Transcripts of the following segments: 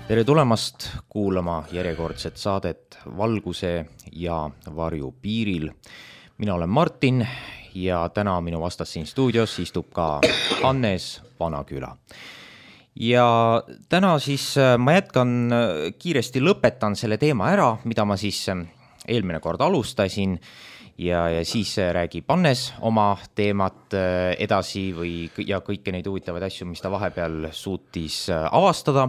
Tere tulemast kuulama järjekordset saadet Valguse ja varju piiril. Mina olen Martin ja täna minu vastas siin stuudios istub ka Hannes Vanaküla. Ja täna siis ma jätkan kiiresti, lõpetan selle teema ära, mida ma siis eelmine kord alustasin ja siis räägib Hannes oma teemat edasi ja kõiki neid huvitavaid asju, mis ta vahepeal suutis avastada.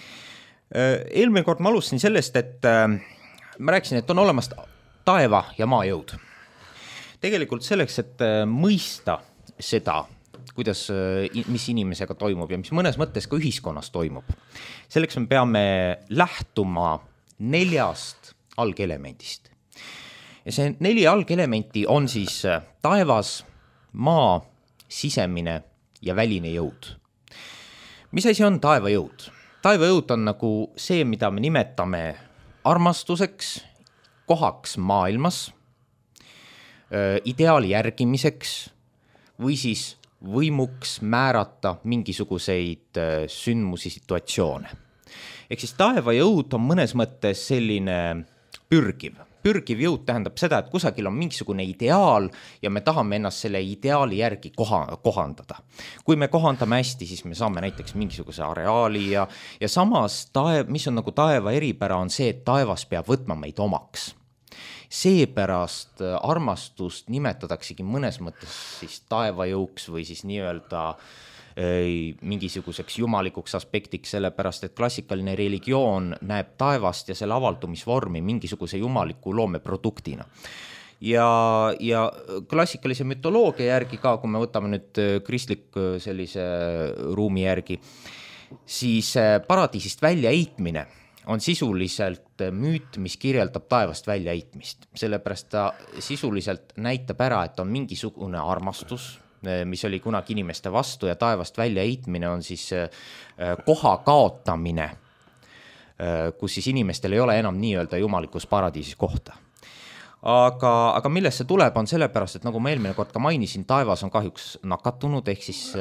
Eelmine kord ma alustasin sellest, et ma rääkisin, et on olemas taeva ja maa jõud. Tegelikult selleks, et mõista seda, kuidas, mis inimesega toimub ja mis mõnes mõttes ka ühiskonnas toimub, selleks me peame lähtuma 4 algelemendist. Ja see 4 algelementi on siis taevas, maa, sisemine ja väline jõud. Mis asi on taevajõud? Taevajõud on nagu see, mida me nimetame armastuseks, kohaks maailmas, ideaali järgimiseks või siis võimuks määrata mingisuguseid sündmusi, situatsioone. Ehk siis taevajõud on mõnes mõttes selline pürgiv. Pürgiv jõud tähendab seda, et kusagil on mingisugune ideaal ja me tahame ennast selle ideaali järgi kohandada. Kui me kohandame hästi, siis me saame näiteks mingisuguse areaali ja samas, mis on nagu taeva eripära, on see, et taevas peab võtma meid omaks. Seepärast armastust nimetataksegi mõnes mõttes siis taevajõuks või siis nii-öelda mingisuguseks jumalikuks aspektiks, sellepärast et klassikaline religioon näeb taevast ja selle avaldumisvormi mingisuguse jumaliku loomeproduktina. Ja klassikalise mütoloogia järgi ka, kui me võtame nüüd kristlik sellise ruumi järgi, siis paradiisist väljaheitmine on sisuliselt müüt, mis kirjeldab taevast väljaheitmist. Sellepärast ta sisuliselt näitab ära, et on mingisugune armastus, mis oli kunagi inimeste vastu ja taevast väljaheitmine on siis koha kaotamine, kus siis inimestel ei ole enam nii-öelda jumalikus paradiisis kohta. Aga millest see tuleb, on sellepärast, et nagu ma eelmine kord ka mainisin, taevas on kahjuks nakatunud, ehk siis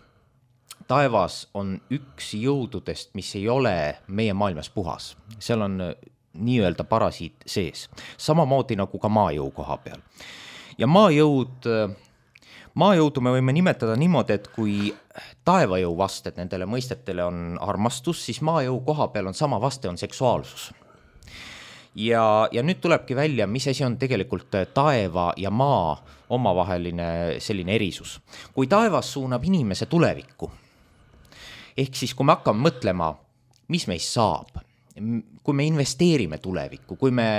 taevas on üks jõududest, mis ei ole meie maailmas puhas. Seal on nii-öelda parasiit sees. Samamoodi nagu ka maajõu koha peal. Ja maajõudu me võime nimetada niimoodi, et kui taevajõu vasted nendele mõistetele on armastus, siis maajõu koha peal on sama vaste, on seksuaalsus. Ja nüüd tulebki välja, mis asi on tegelikult taeva ja maa omavaheline selline erisus. Kui taevas suunab inimese tulevikku, ehk siis kui me hakkame mõtlema, mis meist saab, kui me investeerime tulevikku, kui me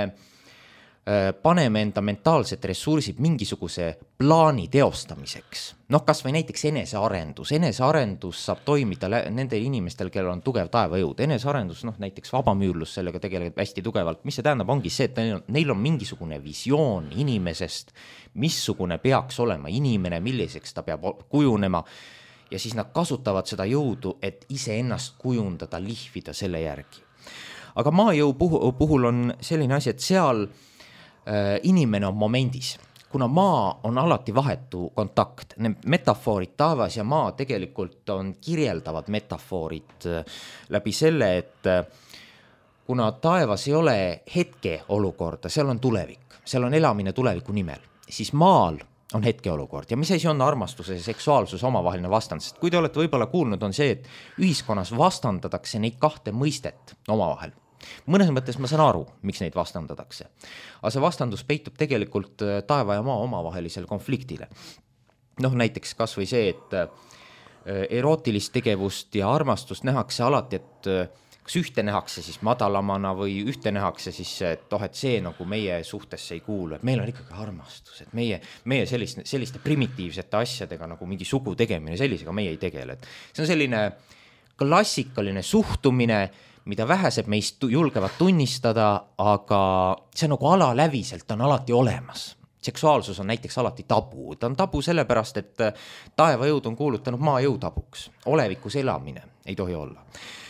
paneme enda mentaalsed ressursid mingisuguse plaani teostamiseks. Kas või näiteks enesearendus. Enesearendus saab toimida nendel inimestel, kellel on tugev taevajõud. Enesearendus, näiteks vabamüürlus sellega tegelikult hästi tugevalt. Mis see tähendab, ongi see, et neil on mingisugune visioon inimesest, missugune peaks olema inimene, milliseks ta peab kujunema. Ja siis nad kasutavad seda jõudu, et ise ennast kujundada, lihvida selle järgi. Aga maajõu puhul on selline asi, et seal inimene on momendis, kuna maa on alati vahetu kontakt. Need metafoorid taevas ja maa tegelikult on kirjeldavad metafoorid läbi selle, et kuna taevas ei ole hetke olukorda, seal on tulevik, seal on elamine tuleviku nimel, siis maal on hetke olukord. Ja mis asi on armastuse ja seksuaalsuse omavaheline vastand? Sest kui te olete võib-olla kuulnud, on see, et ühiskonnas vastandatakse neid 2 mõistet omavahel. Mõnes mõttes ma saan aru, miks neid vastandatakse. Aga see vastandus peitub tegelikult taeva ja maa omavahelisel konfliktile. Näiteks kas või see, et erootilist tegevust ja armastust nähakse alati, et kas ühte nähakse siis madalamana või ühte nähakse siis, et see nagu meie suhtesse ei kuulu, et meil on ikkagi armastus, et meie selliste primitiivsete asjadega nagu mingi sugu tegemine, sellisega meie ei tegele. See on selline klassikaline suhtumine, mida vähesed meist julgevad tunnistada, aga see nagu alaläviselt on alati olemas. Seksuaalsus on näiteks alati tabu. Ta on tabu sellepärast, et taevajõud on kuulutanud maajõu tabuks. Olevikus elamine ei tohi olla.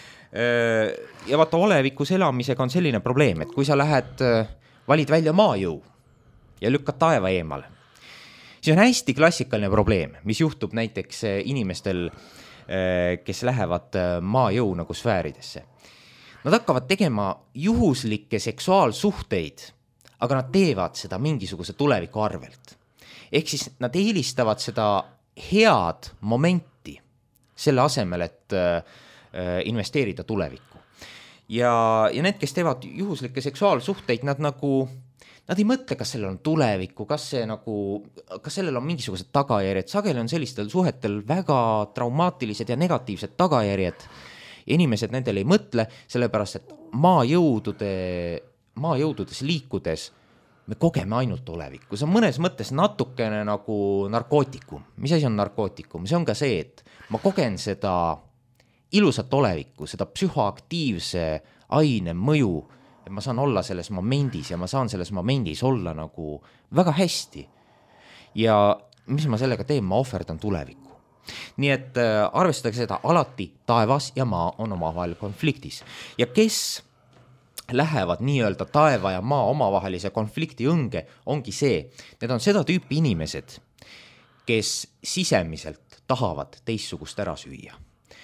Ja vaata, olevikus elamisega on selline probleem, et kui sa valid välja maajõu ja lükkad taeva eemale, siis on hästi klassikaline probleem, mis juhtub näiteks inimestel, kes lähevad maajõu nagu sfääridesse. Nad hakkavad tegema juhuslikke seksuaalsuhteid, aga nad teevad seda mingisuguse tuleviku arvelt. Ehk siis nad eelistavad seda head momenti selle asemel, et investeerida tulevikku. Ja need, kes teevad juhuslikke seksuaalsuhteid, nad ei mõtle, kas sellel on tulevikku, kas sellel on mingisugused tagajärjed. Sageli on sellistel suhetel väga traumaatilised ja negatiivsed tagajärjed. Inimesed nendel ei mõtle, sellepärast et maajõududes liikudes me kogeme ainult olevikku. See on mõnes mõttes natukene nagu narkootikum. Mis asi on narkootikum? See on ka see, et ma kogen seda ilusat olevikku, seda psühhoaktiivse aine mõju, et ma saan olla selles momendis ja ma saan selles momendis olla nagu väga hästi. Ja mis ma sellega teen? Ma ohverdan tulevikku. Nii et arvestage seda, alati taevas ja maa on omavahel konfliktis. Ja kes lähevad nii-öelda taeva ja maa omavahelise konflikti õnge, ongi see. Need on seda tüüpi inimesed, kes sisemiselt tahavad teistsugust ära süüa.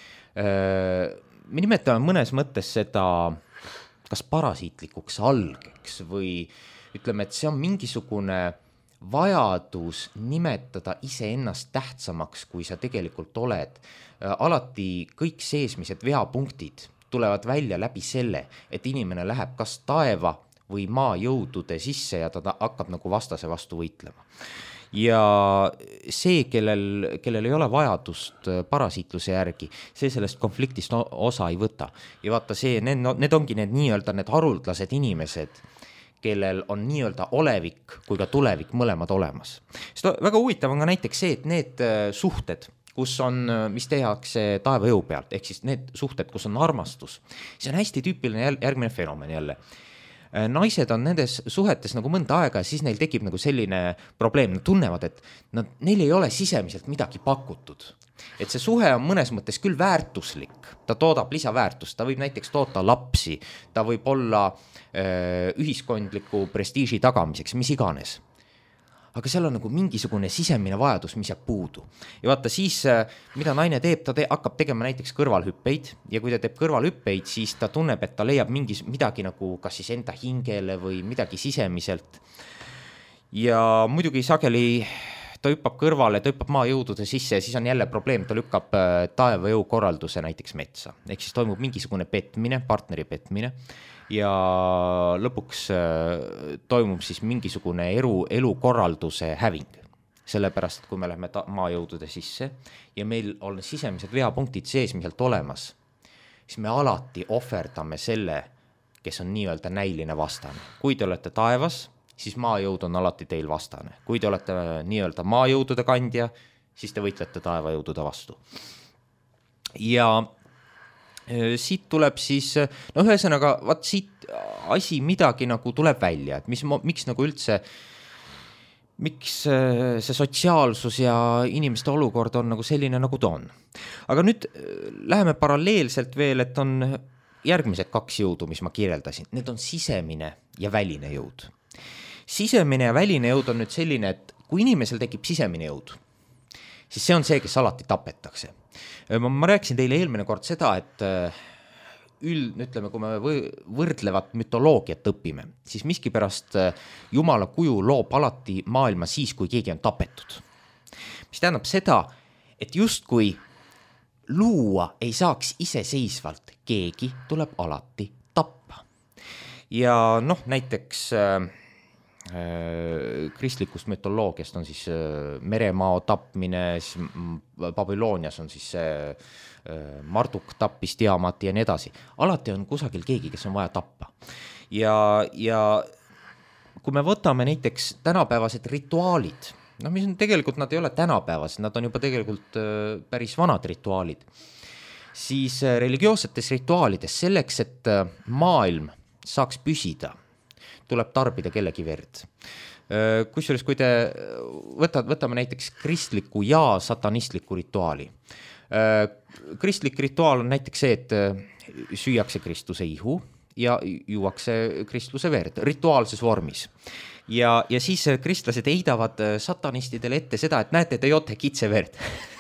Me nimetame mõnes mõttes seda kas parasiitlikuks algeks või ütleme, et see on mingisugune vajadus nimetada iseennast tähtsamaks, kui sa tegelikult oled. Alati kõik seesmised veapunktid tulevad välja läbi selle, et inimene läheb kas taeva või maa jõudude sisse ja ta hakkab nagu vastase vastu võitlema. Ja see, kellel ei ole vajadust parasiitluse järgi, see sellest konfliktist osa ei võta. Ja vaata see, need ongi need nii-öelda need haruldlased inimesed, kellel on nii-öelda olevik kui ka tulevik mõlemad olemas. Sest väga huvitav on ka näiteks see, et need suhted, mis tehakse taevajõu pealt, ehk siis need suhted, kus on armastus, see on hästi tüüpiline järgmine fenomen jälle. Naised on nendes suhetes nagu mõnda aega ja siis neil tekib nagu selline probleem, nad tunnevad, et neil ei ole sisemiselt midagi pakutud. Et see suhe on mõnes mõttes küll väärtuslik, ta toodab lisaväärtust, ta võib näiteks toota lapsi, ta võib olla ühiskondliku prestiiži tagamiseks, mis iganes. Aga seal on nagu mingisugune sisemine vajadus, mis jääb puudu. Ja vaata siis, mida naine teeb, ta hakkab tegema näiteks kõrvalhüppeid ja kui ta teeb kõrvalhüppeid, siis ta tunneb, et ta leiab midagi nagu kas siis enda hingele või midagi sisemiselt. Ja muidugi sageli ta hüppab kõrvale, ta hüppab maajõudude sisse ja siis on jälle probleem, ta lükkab taevajõu korralduse näiteks metsa. Ehk siis toimub mingisugune petmine, partneri petmine ja lõpuks toimub siis mingisugune elukorralduse häving. Sellepärast, et kui me läheme maajõudude sisse ja meil on sisemised veapunktid seesmiselt olemas, siis me alati ohverdame selle, kes on nii-öelda näiline vastane. Kui te olete taevas, siis maajõud on alati teil vastane. Kui te olete nii-öelda maajõudude kandja, siis te võitlete taevajõudude vastu. Ja siit tuleb siis, ühesõnaga, vaat siit asi midagi nagu tuleb välja, et miks nagu üldse, miks see sotsiaalsus ja inimeste olukord on nagu selline, nagu ta on. Aga nüüd läheme paralleelselt veel, et on järgmised 2 jõudu, mis ma kirjeldasin. Need on sisemine ja väline jõud. Sisemine ja väline jõud on nüüd selline, et kui inimesel tekib sisemine jõud, siis see on see, kes alati tapetakse. Ma rääkisin teile eelmine kord seda, et ütleme, kui me võrdlevat mütoloogiat õpime, siis miskipärast Jumala kuju loob alati maailma siis, kui keegi on tapetud. Mis tähendab seda, et justkui luua ei saaks iseseisvalt, keegi tuleb alati tappa. Ja näiteks kristlikust mütoloogiast on siis Meremao tapmine, Babylonias on siis Marduk tappis Tiamati ja nii edasi. Alati on kusagil keegi, kes on vaja tappa. Ja kui me võtame näiteks tänapäevased rituaalid, mis on tegelikult, nad ei ole tänapäevased, nad on juba tegelikult päris vanad rituaalid, siis religioossetes rituaalides selleks, et maailm saaks püsida, tuleb tarbida kellegi verd. Kusjuures, kui te võtame näiteks kristliku ja satanistliku rituaali. Kristlik rituaal on näiteks see, et süüakse Kristuse ihu ja juuakse Kristuse verd rituaalses vormis. Ja siis kristlased heidavad satanistidele ette seda, et näete, te joote kitse verd.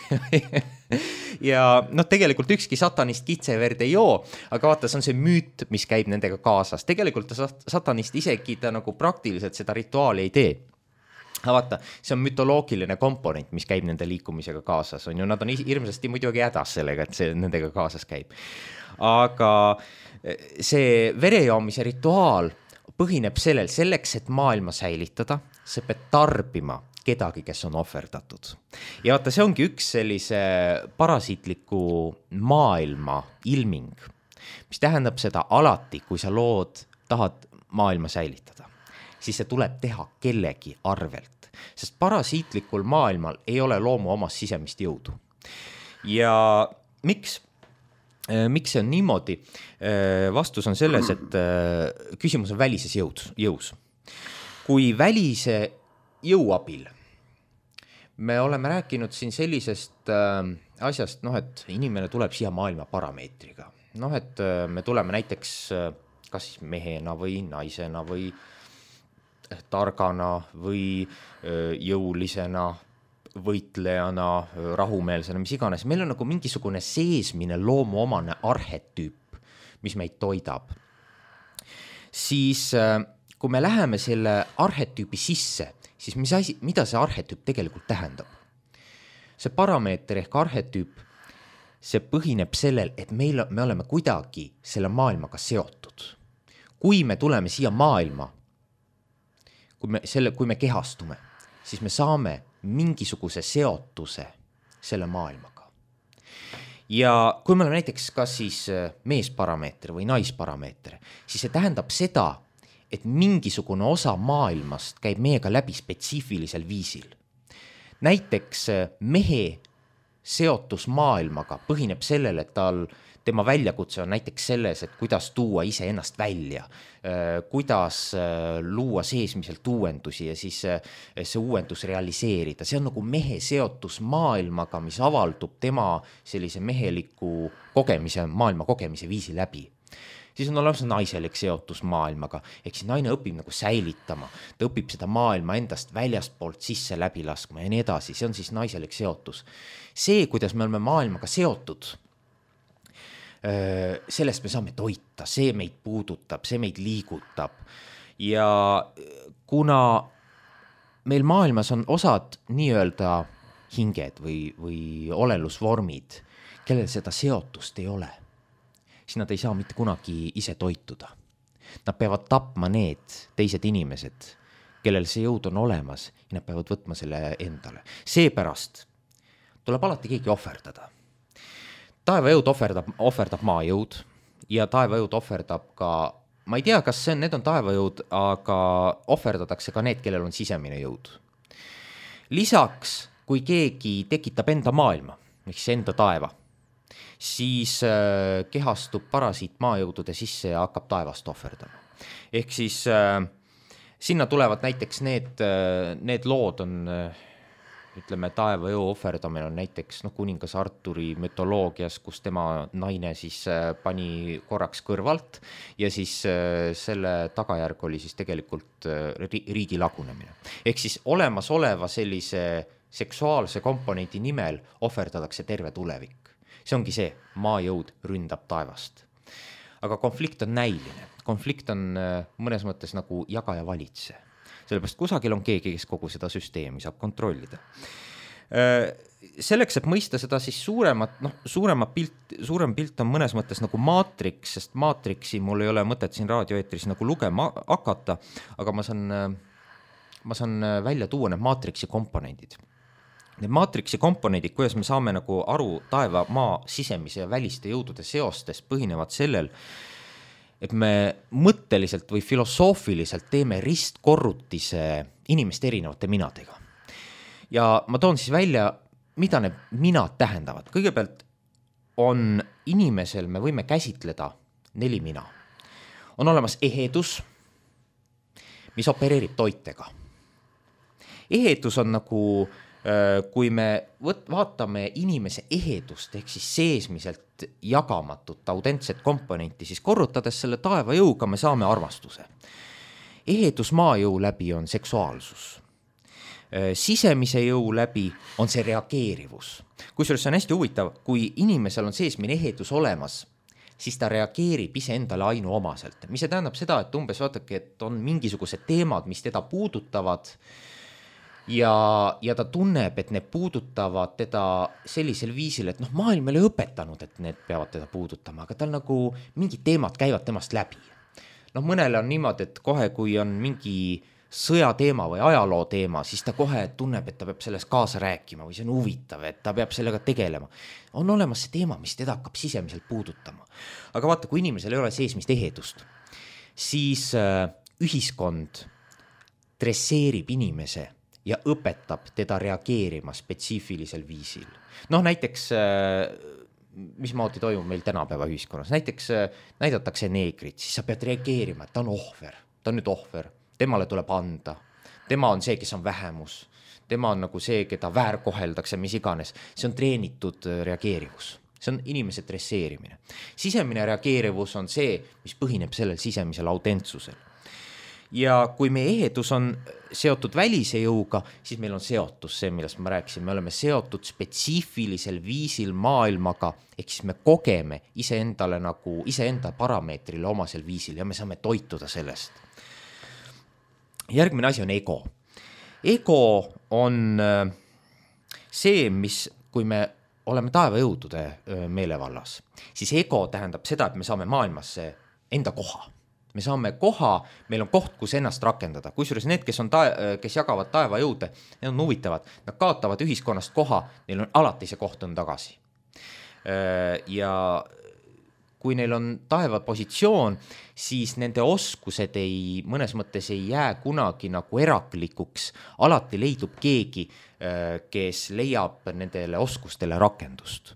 ja noh, tegelikult ükski satanist kitseverd ei joo, aga vaata, see on see müüt, mis käib nendega kaasas. Tegelikult satanist isegi ta nagu praktiliselt seda rituaali ei tee. Aga vaata, see on mütoloogiline komponent, mis käib nende liikumisega kaasas, on ju, nad on hirmsasti muidugi hädas sellega, et see nendega kaasas käib. Aga see verejoomise rituaal põhineb selleks, et maailma säilitada, sa pead tarbima kedagi, kes on ohverdatud. Ja vaata, see ongi üks sellise parasiitliku maailma ilming, mis tähendab seda alati, kui sa tahad maailma säilitada, siis see tuleb teha kellegi arvelt, sest parasiitlikul maailmal ei ole loomu omast sisemist jõudu. Ja miks see on niimoodi? Vastus on selles, et küsimus on välises jõus. Kui välise jõu abil, me oleme rääkinud siin sellisest asjast, et inimene tuleb siia maailma parameetriga. Et me tuleme näiteks kas mehena või naisena või targana või jõulisena, võitlejana, rahumeelsena, mis iganes. Meil on nagu mingisugune seesmine loomuomane arhetüüp, mis meid toidab. Siis kui me läheme selle arhetüübi sisse, siis mida see arhetüüp tegelikult tähendab? See parameeter ehk arhetüüp, see põhineb sellel, et me oleme kuidagi selle maailmaga seotud. Kui me tuleme siia maailma, kui me kehastume, siis me saame mingisuguse seotuse selle maailmaga. Ja kui me oleme näiteks kas siis meesparameeter või naisparameeter, siis see tähendab seda, et mingisugune osa maailmast käib meiega läbi spetsiifilisel viisil. Näiteks mehe seotus maailmaga põhineb sellele, et tema väljakutse on näiteks selles, et kuidas tuua ise ennast välja, kuidas luua seesmiselt uuendusi ja siis see uuendus realiseerida. See on nagu mehe seotus maailmaga, mis avaldub tema sellise meheliku kogemise, maailma kogemise viisi läbi. Siis on olemas naiselik seotus maailmaga, ehk siis naine õpib nagu säilitama, ta õpib seda maailma endast väljastpoolt sisse läbi laskma ja nii edasi, see on siis naiselik seotus. See, kuidas me oleme maailmaga seotud, sellest me saame toita, see meid puudutab, see meid liigutab. Ja kuna meil maailmas on osad nii-öelda hinged või olelusvormid, kellel seda seotust ei ole, siis nad ei saa mitte kunagi ise toituda. Nad peavad tapma need teised inimesed, kellel see jõud on olemas ja nad peavad võtma selle endale. Seepärast tuleb alati keegi ohverdada. Taevajõud ohverdab maajõud ja taevajõud ohverdab ka, ma ei tea, kas need on taevajõud, aga ohverdatakse ka need, kellel on sisemine jõud. Lisaks, kui keegi tekitab enda maailma, ehk siis enda taeva, siis kehastub parasiit maajõudude sisse ja hakkab taevast ohverdama. Ehk siis sinna tulevad näiteks need lood on, ütleme, taevajõu ohverdamine on näiteks kuningas Arturi mütoloogias, kus tema naine siis pani korraks kõrvalt ja siis selle tagajärg oli siis tegelikult riigi lagunemine. Ehk siis olemasoleva sellise seksuaalse komponendi nimel ohverdatakse terve tulevik. See ongi see, maajõud ründab taevast. Aga konflikt on näiline. Konflikt on mõnes mõttes nagu jaga ja valitse. Sellepärast kusagil on keegi, kes kogu seda süsteemi saab kontrollida. Selleks, et mõista seda siis suurem pilt on mõnes mõttes nagu maatriks, sest maatriksi mul ei ole mõtet siin raadioeetris nagu lugema hakata, aga ma saan välja tuua need maatriksi komponendid. Need maatriksi komponendid, kuidas me saame nagu aru taeva, maa, sisemise ja väliste jõudude seostest põhinevad sellel, et me mõtteliselt või filosoofiliselt teeme ristkorrutise inimeste erinevate minadega. Ja ma toon siis välja, mida need minad tähendavad. Kõigepealt on inimesel, me võime käsitleda 4 mina. On olemas ehedus, mis opereerib toitega. Ehedus on nagu kui me vaatame inimese ehedust ehk siis seesmiselt jagamatut autentset komponenti, siis korrutades selle taevajõuga me saame armastuse. Ehedus maajõu läbi on seksuaalsus. sisemise jõu läbi on see reageerivus. Kusjuures see on hästi huvitav, kui inimesel on seesmine ehedus olemas, siis ta reageerib iseendale ainuomaselt. Mis see tähendab seda, et umbes vaadake, et on mingisugused teemad, mis teda puudutavad ja ta tunneb, et need puudutavad teda sellisel viisil, et maailm ei ole õpetanud, et need peavad teda puudutama, aga tal nagu mingid teemad käivad temast läbi. Mõnele on niimoodi, et kohe kui on mingi sõjateema või ajaloo teema, siis ta kohe tunneb, et ta peab selles kaasa rääkima või see on huvitav, et ta peab sellega tegelema. On olemas see teema, mis teda hakkab sisemiselt puudutama. Aga vaata, kui inimesel ei ole seesmist ehedust, siis ühiskond dresseerib inimese ja õpetab teda reageerima spetsiifilisel viisil. Näiteks, mismoodi toimub meil tänapäeva ühiskonnas, näiteks näidatakse neegrit, siis sa pead reageerima, et ta on ohver, ta on nüüd ohver. Temale tuleb anda, tema on see, kes on vähemus, tema on nagu see, keda väärkoheldakse, mis iganes, see on treenitud reageerivus, see on inimese dresseerimine. Sisemine reageerivus on see, mis põhineb sellel sisemisel autentsusel. Ja kui meie ehedus on seotud välise jõuga, siis meil on seotus see, millest ma rääkisin, me oleme seotud spetsiifilisel viisil maailmaga, ehk siis me kogeme iseendale nagu iseenda parameetrile omasel viisil ja me saame toituda sellest. Järgmine asi on ego. Ego on see, mis, kui me oleme taevajõudude meelevallas, siis ego tähendab seda, et me saame maailmasse enda koha. Me saame koha, meil on koht, kus ennast rakendada. Kusjuures need, kes jagavad taevajõude, need on huvitavad. Nad kaotavad ühiskonnast koha, neil on alati see koht on tagasi. Ja kui neil on taeva positsioon, siis nende oskused mõnes mõttes ei jää kunagi nagu eraklikuks. Alati leidub keegi, kes leiab nendele oskustele rakendust.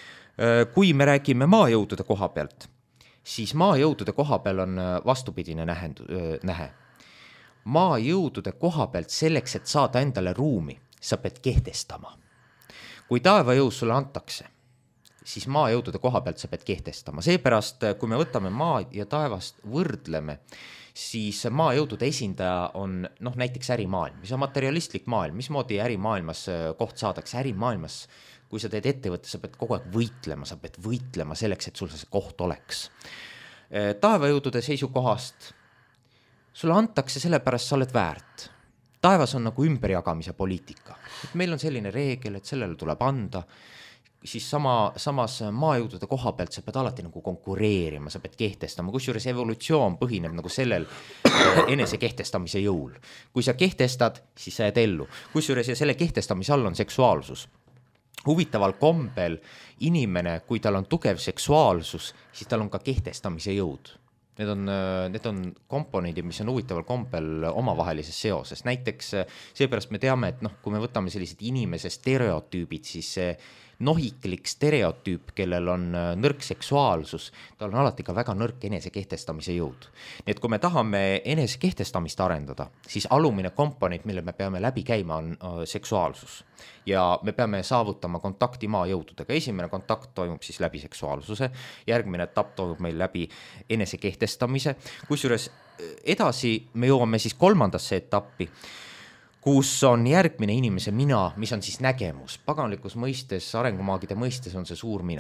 Kui me räägime maajõudude koha pealt, siis maajõudude koha peal on vastupidine nähe. Maajõudude koha pealt selleks, et saada endale ruumi, sa pead kehtestama. Kui taevajõus sulle antakse, siis maajõudude koha pealt sa pead kehtestama. Seepärast, kui me võtame maa ja taevast võrdleme, siis maajõudude esindaja on näiteks ärimaailm, mis on materialistlik maailm, mismoodi ärimaailmas koht saadakse. Ärimaailmas, kui sa teed ettevõtte, sa pead kogu aeg võitlema, sa pead võitlema selleks, et sul see koht oleks. Taevajõudude seisukohast sulle antakse sellepärast, sa oled väärt. Taevas on nagu ümberjagamise poliitika. Et meil on selline reegel, et sellele tuleb anda, siis samas maajõudude koha pealt sa pead alati nagu konkureerima, sa pead kehtestama, kusjuures evolutsioon põhineb nagu sellel enese kehtestamise jõul. Kui sa kehtestad, siis sa jääd ellu. Kusjuures ja selle kehtestamise all on seksuaalsus. Huvitaval kombel inimene, kui tal on tugev seksuaalsus, siis tal on ka kehtestamise jõud. Need on komponendid, mis on huvitaval kombel omavahelises seoses. Näiteks seepärast me teame, et kui me võtame sellised inimese stereotüübid, siis see nohiklik stereotüüp, kellel on nõrk seksuaalsus, tal on alati ka väga nõrk enese kehtestamise jõud. Nii et kui me tahame enese kehtestamist arendada, siis alumine komponent, mille me peame läbi käima, on seksuaalsus. Ja me peame saavutama kontakti maajõududega. Esimene kontakt toimub siis läbi seksuaalsuse, järgmine etapp toimub meil läbi enese kehtestamise. Kusjuures edasi me jõuame siis kolmandasse etappi, kus on järgmine inimese mina, mis on siis nägemus. Paganlikus mõistes, arengumaagide mõistes on see suur mina.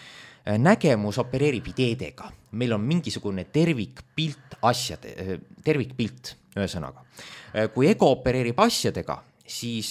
Nägemus opereerib ideedega. Meil on mingisugune tervikpilt ühesõnaga. Kui ego opereerib asjadega, siis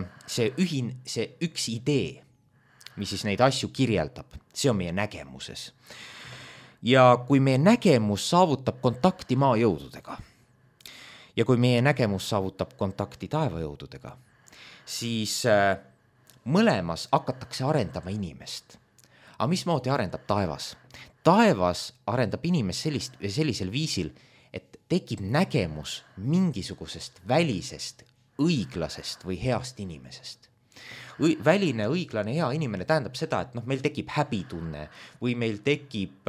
see üks idee, mis siis neid asju kirjeldab, see on meie nägemuses. Ja kui meie nägemus saavutab kontakti maajõududega, ja kui meie nägemus saavutab kontakti taevajõududega, siis mõlemas hakatakse arendama inimest. Aga mismoodi arendab taevas? Taevas arendab inimest sellisel viisil, et tekib nägemus mingisugusest välisest, õiglasest või heast inimesest. Väline, õiglane, hea inimene tähendab seda, et meil tekib häbitunne või meil tekib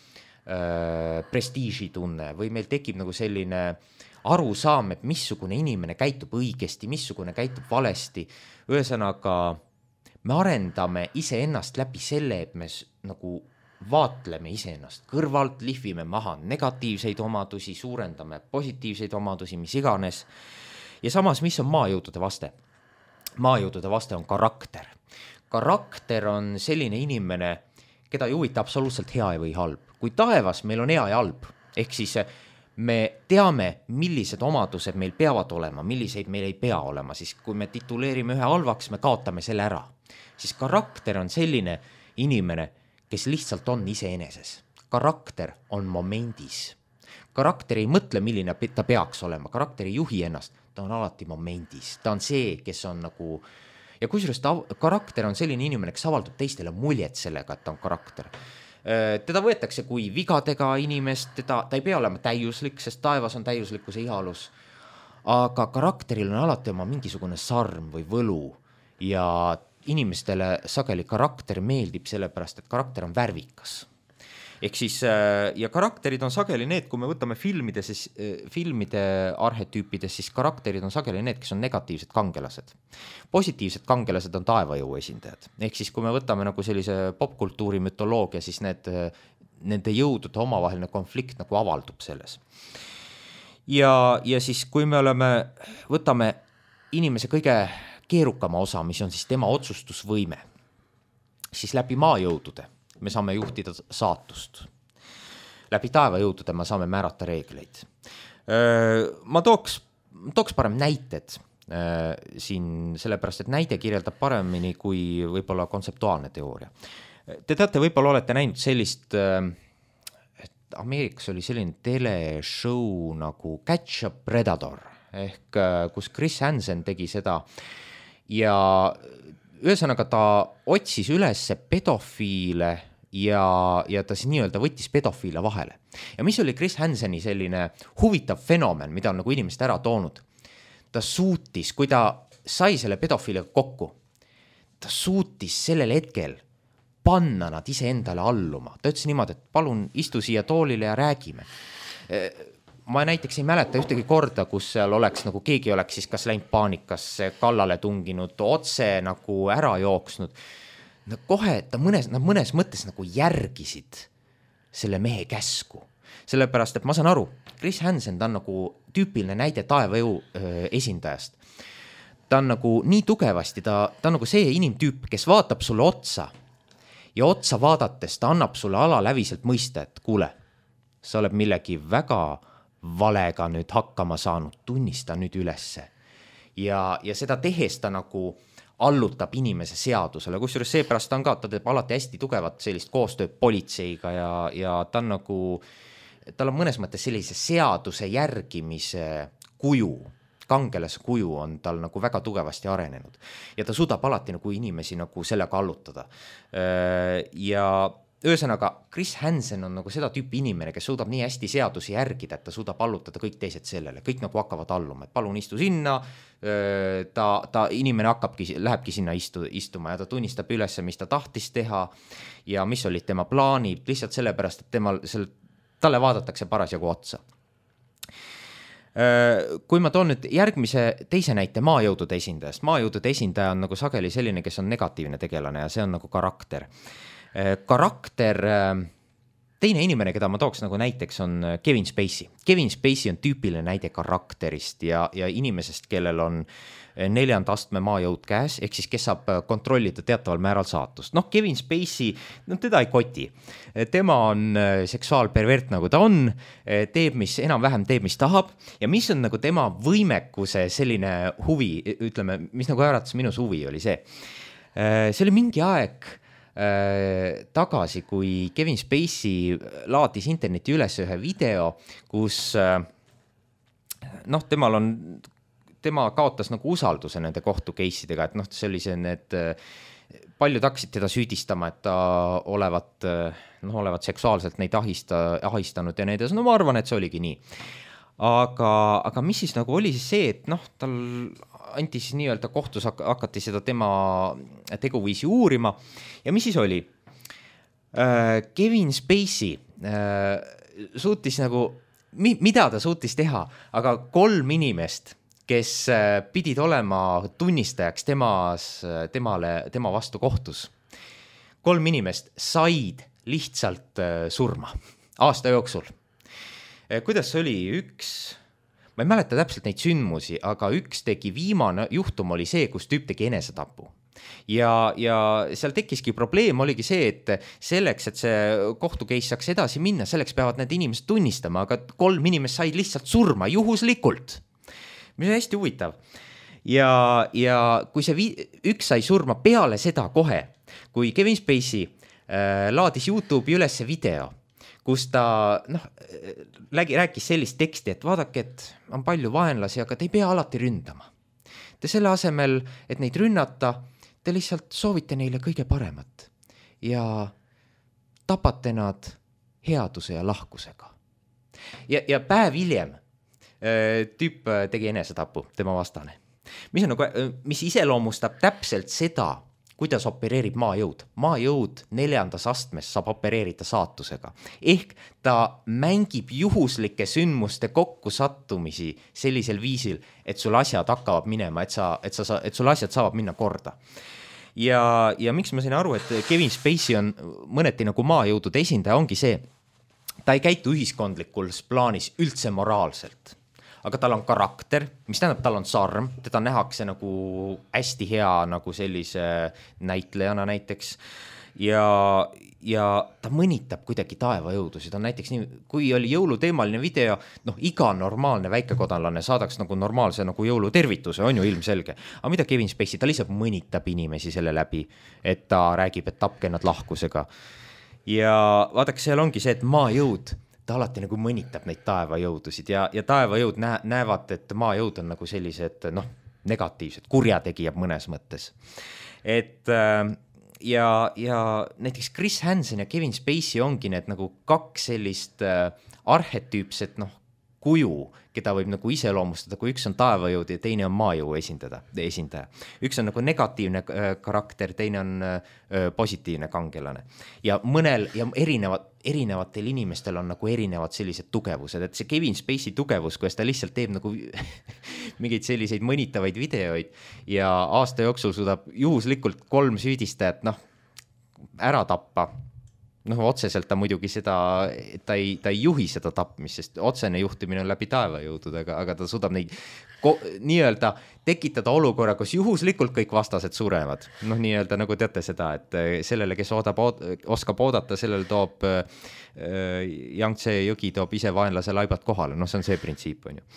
prestiižitunne või meil tekib nagu selline aru saam, et missugune inimene käitub õigesti, missugune käitub valesti. Ühesõnaga, me arendame iseennast läbi selle, et me nagu vaatleme iseennast kõrvalt, lihvime maha negatiivseid omadusi, suurendame positiivseid omadusi, mis iganes. ja samas, mis on maajõudude vaste? Maajõudude vaste on karakter. Karakter on selline inimene, keda ei huvita absoluutselt hea või halb. Kui taevas meil on hea ja halb, ehk siis me teame, millised omadused meil peavad olema, milliseid meil ei pea olema, siis kui me tituleerime ühe halvaks, me kaotame selle ära. Siis karakter on selline inimene, kes lihtsalt on iseeneses. Karakter on momendis. Karakter ei mõtle, milline ta peaks olema, karakter ei juhi ennast, ta on alati momendis, ta on see, kes on nagu, ja kusjuures karakter on selline inimene, kes avaldab teistele muljet sellega, et ta on karakter. Teda võetakse kui vigadega inimest, ta ei pea olema täiuslik, sest taevas on täiuslikkuse ihalus, aga karakteril on alati oma mingisugune sarm või võlu ja inimestele sageli karakter meeldib sellepärast, et karakter on värvikas. Ehk siis, ja karakterid on sageli need, kui me võtame filmide arhetüüpides, siis karakterid on sageli need, kes on negatiivsed kangelased. Positiivsed kangelased on taevajõu esindajad. Ehk siis, kui me võtame nagu sellise popkultuuri mütoloogia, siis nende jõudude omavaheline konflikt nagu avaldub selles. Ja siis, kui me võtame inimese kõige keerukama osa, mis on siis tema otsustusvõime, siis läbi maajõudude me saame juhtida saatust. Läbi taevajõudude me saame määrata reegleid. Ma tooks parem näited siin, sellepärast, et näide kirjeldab paremini kui võib-olla kontseptuaalne teooria. Te teate, võib-olla olete näinud sellist, et Ameerikas oli selline teleshow nagu Catch a Predator, ehk kus Chris Hansen tegi seda ja ühesõnaga ta otsis üles pedofiile ja ta siis nii-öelda võttis pedofiile vahele. Ja mis oli Chris Hanseni selline huvitav fenomen, mida on nagu inimest ära toonud? Ta suutis, kui ta sai selle pedofiiliga kokku, ta suutis sellel hetkel panna nad ise endale alluma. Ta ütles niimoodi, et palun istu siia toolile ja räägime. Ma näiteks ei mäleta ühtegi korda, kus seal oleks nagu keegi oleks siis kas läinud paanikasse, kallale tunginud, otse nagu ära jooksnud. Kohe nad mõnes mõttes nagu järgisid selle mehe käsku. Sellepärast, et ma saan aru, Chris Hansen, ta on nagu tüüpiline näide taevajõu esindajast. Ta on nagu nii tugevasti, ta on nagu see inimtüüp, kes vaatab sulle otsa ja otsa vaadates ta annab sulle alaläviselt mõista, et kuule, sa oled millegi väga valega nüüd hakkama saanud, tunnista nüüd ülesse. Ja seda tehes ta nagu allutab inimese seadusele, kusjuures seepärast ta on ka, ta teeb alati hästi tugevat sellist koostööd politseiga ja ta on nagu, tal on mõnes mõttes sellise seaduse järgimise kuju, kangelase kuju on tal nagu väga tugevasti arenenud ja ta suudab alati nagu inimesi nagu sellega allutada. Ja ühesõnaga, Chris Hansen on nagu seda tüüpi inimene, kes suudab nii hästi seadusi järgida, et ta suudab allutada kõik teised sellele, kõik nagu hakkavad alluma, et palun istu sinna, ta inimene lähebki sinna istuma ja ta tunnistab üles, mis ta tahtis teha ja mis olid tema plaanid, lihtsalt sellepärast, et talle vaadatakse parasjagu otsa. Kui ma toon nüüd teise näite maajõudude esindajast, maajõudude esindaja on nagu sageli selline, kes on negatiivne tegelane ja see on nagu karakter. Teine inimene, keda ma tooks nagu näiteks, on Kevin Spacey. Kevin Spacey on tüüpiline näide karakterist ja inimesest, kellel on 4. astme maajõud käes, ehk siis kes saab kontrollida teataval määral saatust. Kevin Spacey, teda ei koti. Tema on seksuaalpervert, nagu ta on, enam-vähem teeb, mis tahab ja mis on nagu tema võimekuse selline huvi, ütleme, mis nagu äratas minus huvi, oli see. See oli mingi aeg tagasi, kui Kevin Spacey laadis interneti üles ühe video, kus tema kaotas nagu usalduse nende kohtu case'idega, et see oli paljud hakkasid teda süüdistama, et ta olevat seksuaalselt neid ahistanud ja need, ma arvan, et see oligi nii. Aga mis siis nagu oli siis see, et tal anti siis nii-öelda kohtus hakati seda tema teguviisi uurima ja mis siis oli? Kevin Spacey suutis nagu, mida ta suutis teha, aga 3 inimest, kes pidid olema tunnistajaks tema vastu kohtus. 3 inimest said lihtsalt surma aasta jooksul. Kuidas see oli? ma ei mäleta täpselt neid sündmusi, aga üks tegi, viimane juhtum oli see, kus tüüp tegi enesetapu. Ja seal tekkiski probleem, oligi see, et selleks, et see kohtukeis saaks edasi minna, selleks peavad need inimesed tunnistama, aga 3 inimest said lihtsalt surma juhuslikult, mis on hästi huvitav. Ja kui see üks sai surma peale seda kohe, kui Kevin Spacey laadis YouTube'i üles video, kus ta rääkis sellist teksti, et vaadake, et on palju vaenlasi, aga te ei pea alati ründama. Te selle asemel, et neid rünnata, te lihtsalt soovite neile kõige paremat ja tapate nad headuse ja lahkusega. Ja päev hiljem tüüp tegi enesetapu, tema vastane. Mis iseloomustab täpselt seda, kuidas opereerib maajõud. Maajõud 4. astmes saab opereerida saatusega. Ehk ta mängib juhuslike sündmuste kokkusattumisi sellisel viisil, et sul asjad hakkavad minema, et sul asjad saavad minna korda. Ja miks ma sain aru, et Kevin Spacey on mõneti nagu maajõudude esindaja, ongi see, ta ei käitu ühiskondlikus plaanis üldse moraalselt. Aga tal on karakter, mis tähendab, tal on sarm, teda nähakse nagu hästi hea nagu sellise näitlejana näiteks ja ta mõnitab kuidagi taevajõudusid. On näiteks nii, kui oli jõuluteemaline video, iga normaalne väikekodanlane saadaks nagu normaalse nagu jõulutervituse, on ju ilmselge. Aga mida Kevin Spacey, ta lihtsalt mõnitab inimesi selle läbi, et ta räägib, et tapke nad lahkusega. Ja vaadake, seal ongi see, et maajõud, ta alati nagu mõnitab neid taevajõudusid ja taevajõud näevad, et maajõud on nagu sellised negatiivsed, kurjategijad mõnes mõttes. Ja näiteks Chris Hansen ja Kevin Spacey ongi need nagu 2 sellist arhetüüpset kuju, keda võib nagu iseloomustada, kui üks on taevajõud ja teine on maajõu esindaja. Üks on nagu negatiivne karakter, teine on positiivne kangelane. Ja erinevatel inimestel on nagu erinevad sellised tugevused, et see Kevin Spacey tugevus, kuidas ta lihtsalt teeb nagu mingeid selliseid mõnitavaid videoid ja aasta jooksul suudab juhuslikult 3 süüdistajat ära tappa. Otseselt ta muidugi seda, ta ei juhi seda tapmist, sest otsene juhtimine on läbi taevajõududega, aga ta suudab neid nii-öelda tekitada olukorra, kus juhuslikult kõik vastased surevad. Nii-öelda nagu teate seda, et sellele, kes oskab oodata, sellele toob Yangtze jõgi toob ise vaenlase laibad kohale. See on see printsiip, on ju.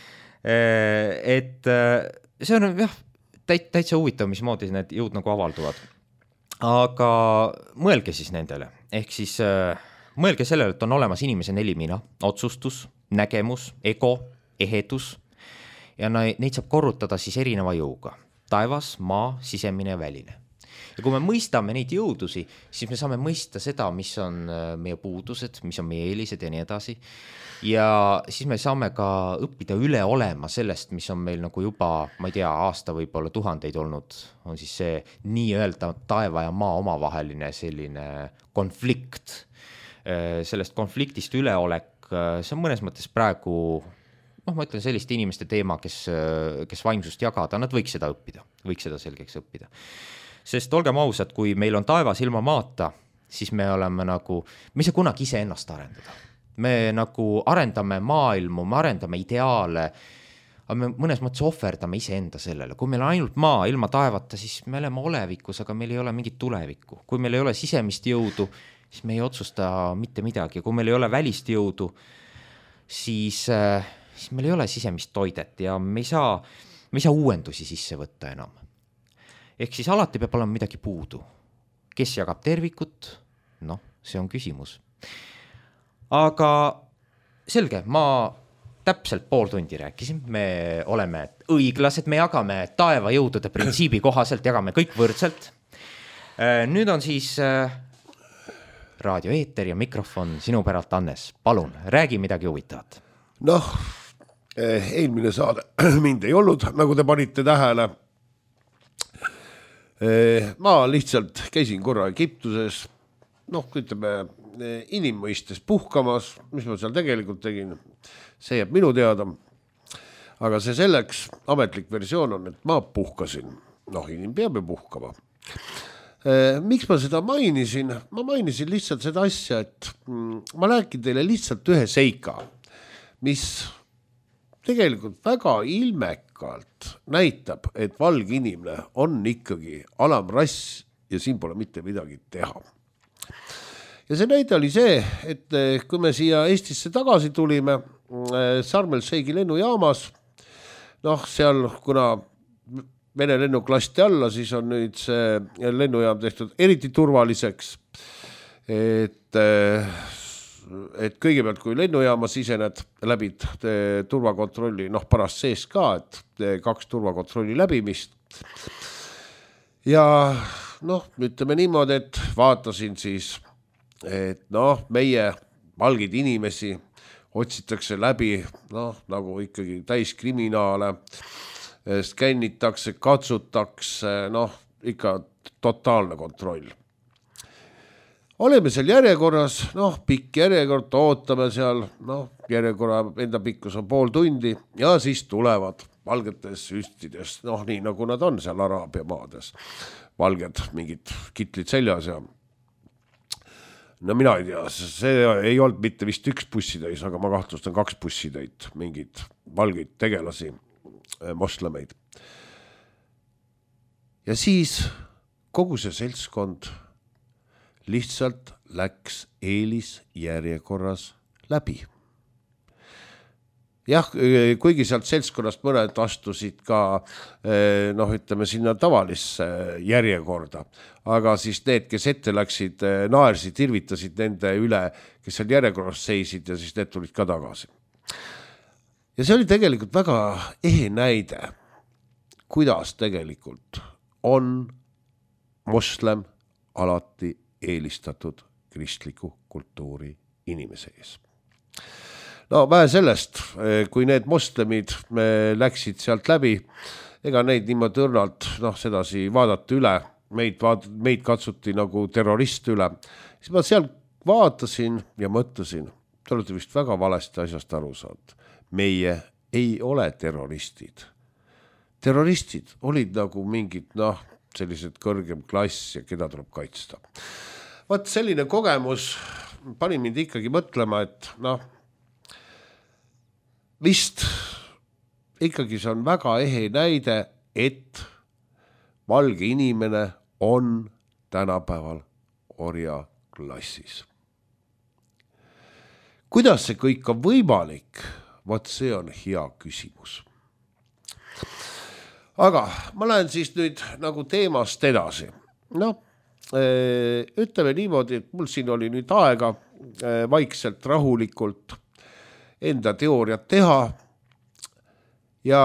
Et see on täitsa huvitav, mismoodi need jõud nagu avalduvad. Aga mõelge siis nendele, ehk siis mõelge sellele, et on olemas inimese 4 mina, otsustus, nägemus, ego, ehedus ja neid saab korrutada siis erineva jõuga, taevas, maa, sisemine ja väline. Ja kui me mõistame neid jõudusi, siis me saame mõista seda, mis on meie puudused, mis on meie eelised ja nii edasi. Ja siis me saame ka õppida üle olema sellest, mis on meil nagu juba, ma ei tea, aasta võib-olla 1000 olnud, on siis see nii-öelda taeva ja maa omavaheline selline konflikt. Sellest konfliktist üleolek, see on mõnes mõttes praegu, ma ütlen selliste inimeste teema, kes vaimsust jagada, nad võiks seda õppida, võiks seda selgeks õppida. Sest olgem ausad, kui meil on taevas ilma maata, siis me oleme nagu, me ei saa kunagi ise ennast arendada. Me nagu arendame maailmu, me arendame ideaale, aga me mõnes mõttes ohverdame ise enda sellele. Kui meil on ainult maa ilma taevata, siis me oleme olevikus, aga meil ei ole mingit tulevikku. Kui meil ei ole sisemist jõudu, siis me ei otsusta mitte midagi. Kui meil ei ole välist jõudu, siis meil ei ole sisemist toidet ja me ei saa uuendusi sisse võtta enam. Ehk siis alati peab olema midagi puudu. Kes jagab tervikut? See on küsimus. Aga selge, ma täpselt pool tundi rääkisin, me oleme õiglased, me jagame taevajõudude printsiibi kohaselt, jagame kõik võrdselt. Nüüd on siis raadioeeter ja mikrofon sinu päralt, Annes. Palun, räägi midagi huvitavat. Eelmine saade mind ei olnud, nagu te panite tähele. Ma lihtsalt käisin korra Egiptuses, ütleme, inimmõistes puhkamas, mis ma seal tegelikult tegin, see jääb minu teada. Aga see selleks ametlik versioon on, et ma puhkasin. Inim peab ju puhkama. Miks ma seda mainisin? Ma mainisin lihtsalt seda asja, et ma räägin teile lihtsalt ühe seika, mis tegelikult väga ilmekalt näitab, et valge inimene on ikkagi alamrass ja siin pole mitte midagi teha. Ja see näide oli see, et kui me siia Eestisse tagasi tulime Sharm el Sheikhi lennujaamas, seal kuna Vene lennuk lasti alla, siis on nüüd see lennujaam tehtud eriti turvaliseks, et kõigepealt, kui lennujaama sisened, läbid turvakontrolli, pärast sees ka, et 2 turvakontrolli läbimist. Ja ütleme niimoodi, et vaatasin siis, et meie valgid inimesi otsitakse läbi, nagu ikkagi täiskriminaale, skännitakse, katsutakse, ikka totaalne kontroll. Oleme seal järjekorras, pikk järjekord, ootame seal, järjekorra enda pikkus on pool tundi ja siis tulevad valgetes süstides, nii nagu nad on seal Araabia maades. Valged, mingid kitlid seljas ja mina ei tea, see ei olnud mitte vist 1 bussitäis, aga ma kahtlustan 2 bussitäit, mingid valgeid tegelasi, moslemeid. Ja siis kogu see seltskond lihtsalt läks eelisjärjekorras läbi. Jah, kuigi sealt seltskonnast mõned astusid ka, ütleme sinna tavalisse järjekorda, aga siis need, kes ette läksid, naersid, irvitasid nende üle, kes seal järjekorras seisid ja siis need tulid ka tagasi. Ja see oli tegelikult väga ehe näide, kuidas tegelikult on moslem alati eelistatud kristliku kultuuri inimese ees. Vähe sellest, kui need moslemid läksid sealt läbi, ega neid niimoodi õrnalt sedasi vaadati üle, meid katsuti nagu terrorist üle, siis ma seal vaatasin ja mõtlesin, te olete vist väga valesti asjast aru saanud. Meie ei ole terroristid. Terroristid olid nagu mingid, sellised kõrgem klass ja keda tuleb kaitsta. Vaat selline kogemus pani mind ikkagi mõtlema, et vist ikkagi see on väga ehe näide, et valge inimene on tänapäeval orjaklassis. Kuidas see kõik on võimalik? Vaat see on hea küsimus. Aga ma lähen siis nüüd nagu teemast edasi. Ütleme niimoodi, et mul siin oli nüüd aega vaikselt, rahulikult enda teooriat teha ja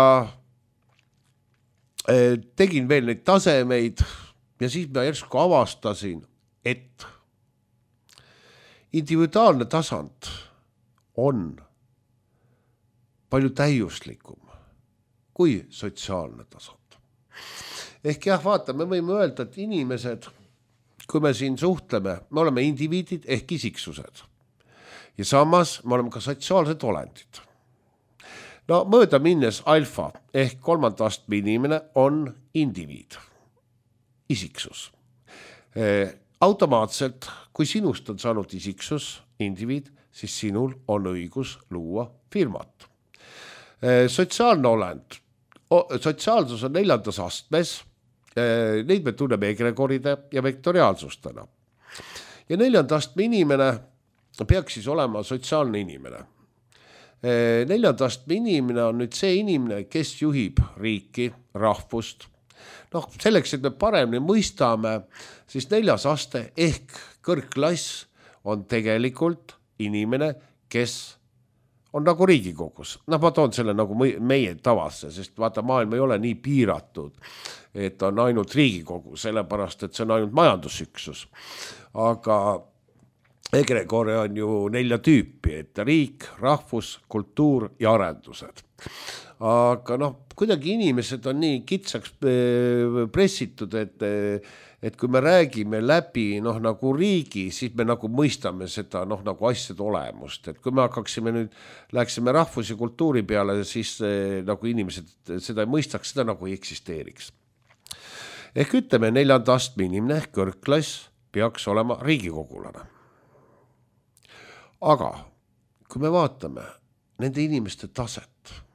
tegin veel neid tasemeid ja siis ma järsku avastasin, et individuaalne tasand on palju täiuslikum kui sotsiaalne tasand. Ehk jah, vaata, me võime öelda, et inimesed, kui me siin suhtleme, me oleme indiviidid ehk isiksused. Ja samas me oleme ka sotsiaalsed olendid. Mööda minnes alfa ehk 3. astme inimene on indiviid, isiksus. Automaatselt, kui sinust on saanud isiksus, indiviid, siis sinul on õigus luua firmat. Sotsiaalne olend. Sotsiaalsus on 4. astmes, neid me tunneme egregoride ja vektoriaalsustena. Ja 4. astme inimene peaks siis olema sotsiaalne inimene. 4. astme inimene on nüüd see inimene, kes juhib riiki, rahvust. Selleks, et me paremini mõistame, siis 4. aste ehk kõrgklass on tegelikult inimene, kes on nagu Riigikogus. Ma toon selle nagu meie tavasse, sest vaata, maailm ei ole nii piiratud, et on ainult Riigikogu, sellepärast, et see on ainult majandusüksus. Aga egregore on ju 4 tüüpi, et riik, rahvus, kultuur ja arendused. Aga kuidagi inimesed on nii kitsaks pressitud, et kui me räägime läbi nagu riigi, siis me nagu mõistame seda nagu asjade olemust. Et kui me läheksime rahvus ja kultuuri peale, siis nagu inimesed seda ei mõistaks, seda nagu ei eksisteeriks. Ehk ütleme, 4. astme inimene ehk kõrgklass peaks olema riigikogulane. Aga kui me vaatame nende inimeste taset,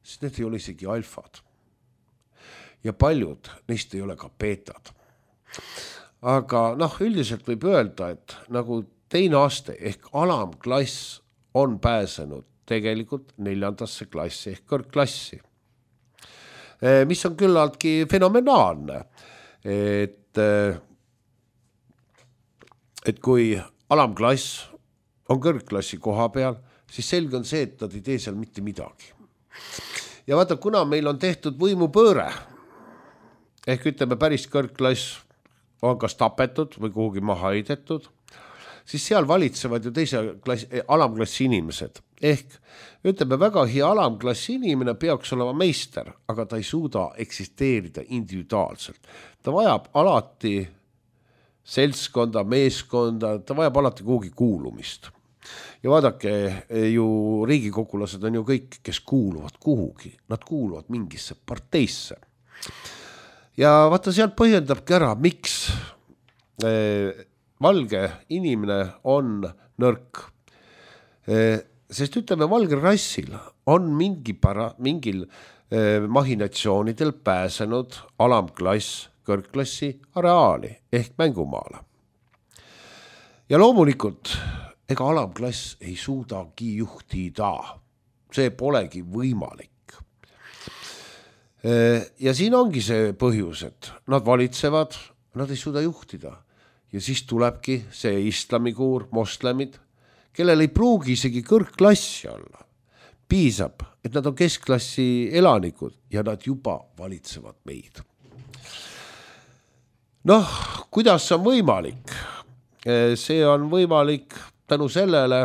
siis need ei ole isegi alfad. Ja paljud neist ei ole ka beetad. Aga üldiselt võib öelda, et nagu teine aste ehk alamklass on pääsenud tegelikult 4. klassi ehk kõrgklassi. Mis on küllaltki fenomenaalne, et kui alamklass on kõrgklassi koha peal, siis selge on see, et nad ei tee seal mitte midagi. Ja vaata, kuna meil on tehtud võimupööre, ehk ütleme päris kõrgklass on kas tapetud või kuhugi maha heidetud, siis seal valitsevad ju alamklassi inimesed. Ehk ütleme, väga hea alamklassi inimene peaks olema meister, aga ta ei suuda eksisteerida individuaalselt. Ta vajab alati seltskonda, meeskonda, ta vajab alati kuhugi kuulumist. Ja vaadake, ju riigikogulased on ju kõik, kes kuuluvad kuhugi. Nad kuuluvad mingisse parteisse. Ja vaata, sealt põhjendabki ära, miks valge inimene on nõrk. Sest ütleme, valgel rassil on mingil mahinatsioonidel pääsenud alamklass kõrgklassi areaali ehk mängumaale. Ja loomulikult, ega alamklass ei suudagi juhtida. See polegi võimalik. Ja siin ongi see põhjus, et nad valitsevad, nad ei suuda juhtida. Ja siis tulebki see islamikuur, moslemid, kellel ei pruugi isegi kõrgklassi olla. Piisab, et nad on keskklassi elanikud ja nad juba valitsevad meid. Kuidas on võimalik? See on võimalik tänu sellele,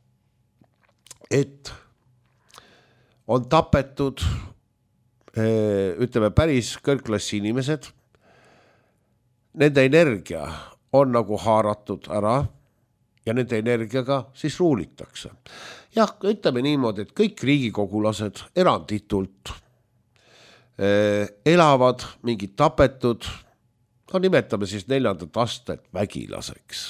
et on tapetud, ütleme, päris kõrgklassi inimesed. Nende energia on nagu haaratud ära ja nende energiaga siis ruulitakse. Ja ütleme niimoodi, et kõik riigikogulased eranditult elavad mingid tapetud, nimetame siis 4. astet vägilaseks.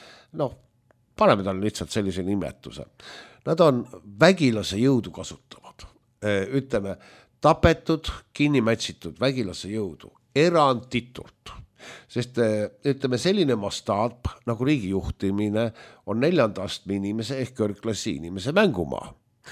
Paneme talle lihtsalt sellise nimetuse. Nad on vägilase jõudu kasutavad. Ütleme, tapetud, kinnimätsitud vägilase jõudu eranditult. Sest ütleme, selline mastaap nagu riigi juhtimine on 4. astme inimese ehk kõrgklassi inimese mängumaa.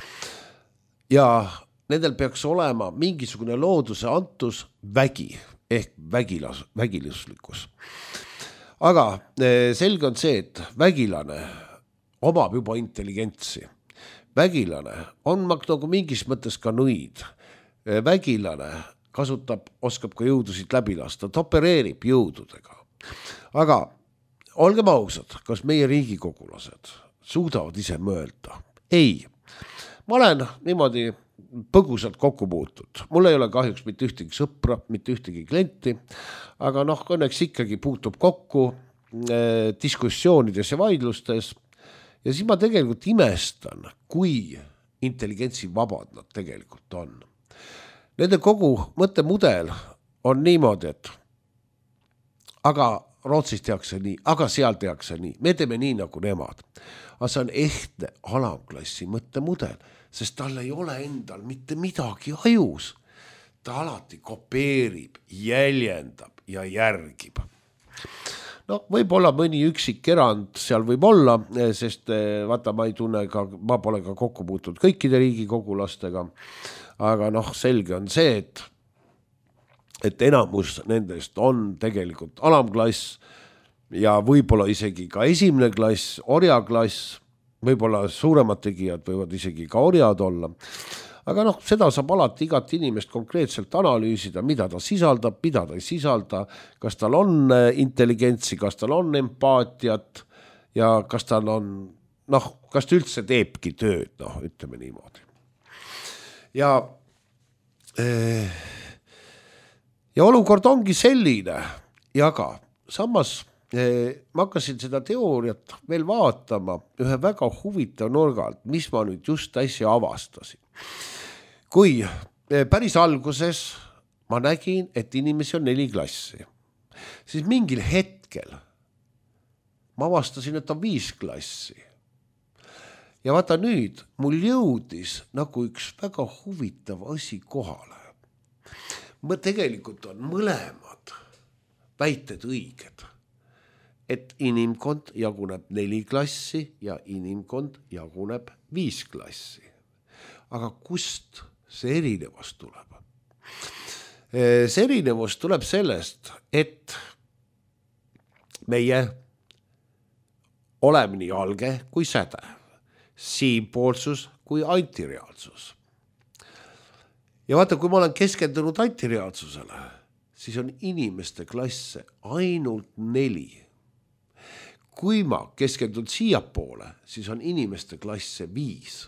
Ja nendel peaks olema mingisugune looduse antus vägi ehk vägiluslikkus. Aga selge on see, et vägilane omab juba intelligentsi. Vägilane on nagu mingis mõttes ka nõid. Vägilane oskab ka jõudusid läbi lasta, ta opereerib jõududega. Aga olgem ausad, kas meie riigikogulased suudavad ise mõelda? Ei. Ma olen niimoodi põgusalt kokku puutud. Mul ei ole kahjuks mitte ühtegi sõpra, mitte ühtegi klienti, aga õnneks ikkagi puutub kokku diskussioonides ja vaidlustes. Ja siis ma tegelikult imestan, kui intelligentsi vabad nad tegelikult on. Nende kogu mõttemudel on niimoodi, et aga Rootsis tehakse nii, aga seal tehakse nii. Me teeme nii nagu nemad. Aga see on ehtne alamklassi mõttemudel, sest tal ei ole endal mitte midagi ajus. Ta alati kopeerib, jäljendab ja järgib. Võib-olla mõni üksik erand seal võib olla, sest vaata, ma pole ka kokku puutud kõikide riigikogulastega, aga selge on see, et enamus nendest on tegelikult alamklass ja võib-olla isegi ka esimene klass, orjaklass, võib-olla suuremad tegijad võivad isegi ka orjad olla. Aga seda saab alati igat inimest konkreetselt analüüsida, mida ta sisaldab, mida ta ei sisalda, kas tal on intelligentsi, kas tal on empaatiat ja kas tal on, kas ta üldse teebki tööd, ütleme niimoodi. Ja olukord ongi selline, aga samas ma hakkasin seda teooriat veel vaatama ühe väga huvitav nurgalt, mis ma nüüd just äsja avastasin. Kui päris alguses ma nägin, et inimesi on 4 klassi, siis mingil hetkel ma avastasin, et on 5 klassi. ja vaata nüüd, mul jõudis nagu üks väga huvitav asi kohale. Tegelikult on mõlemad väited õiged, et inimkond jaguneb 4 klassi ja inimkond jaguneb 5 klassi. Aga kust see erinevus tuleb? See erinevus tuleb sellest, et meie oleme nii alge kui säde, siinpoolsus kui antireaalsus. Ja vaata, kui ma olen keskendunud antireaalsusele, siis on inimeste klasse ainult 4. Kui ma keskendun siiapoole, siis on inimeste klasse 5.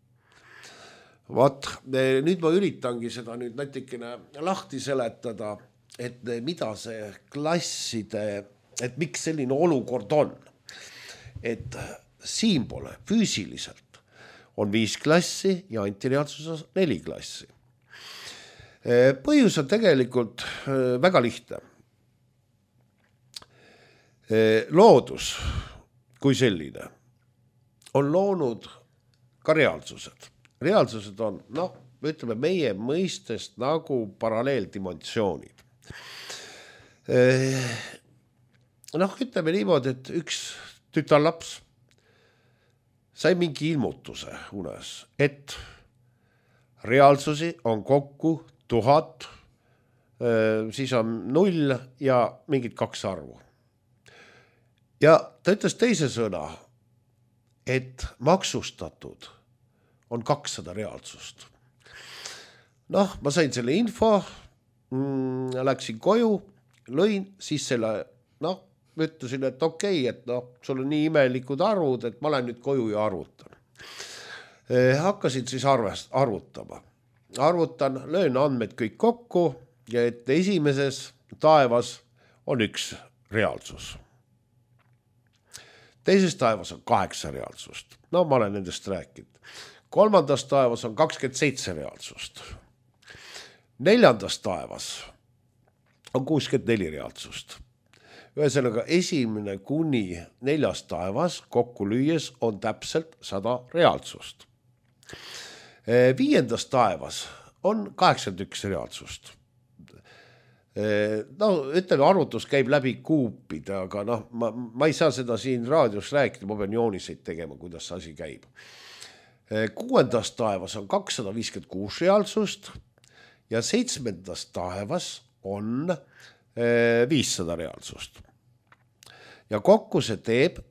Vaat, nüüd ma üritangi seda nüüd natukene lahti seletada, et mida see klasside, et miks selline olukord on. Et siinpoole füüsiliselt on 5 klassi ja antireaalsuses 4 klassi. Põhjus on tegelikult väga lihtne. Loodus kui selline on loonud ka reaalsused. Reaalsused on, ütleme meie mõistest nagu paralleeldimensioonid. Ütleme niimoodi, et üks tütarlaps sai mingi ilmutuse unes, et reaalsusi on kokku 1000, siis on 0 ja mingid 2 arvu. Ja ta ütles teise sõna, et maksustatud on 200 reaalsust. Ma sain selle info, läksin koju, lõin, siis selle, ütlesin, et okei, et sul on nii imelikud arvud, et ma lähen nüüd koju ja arvutan. Hakkasin siis arvutama. Arvutan, löön andmed kõik kokku ja et esimeses taevas on 1 reaalsus. Teises taevas on 8 reaalsust. Ma olen nendest rääkinud. 3. taevas on 27 reaalsust. 4. taevas on 64 reaalsust. Ühesõnaga, esimene kuni 4. taevas kokku lüües on täpselt 100 reaalsust. 5. taevas on 81 reaalsust. Ütleme, arvutus käib läbi kuupide, aga ma ei saa seda siin raadios rääkida, ma pean jooniseid tegema, kuidas see asi käib. 6. taevas on 256 reaalsust ja 7. taevas on 500 reaalsust. Ja kokku see teeb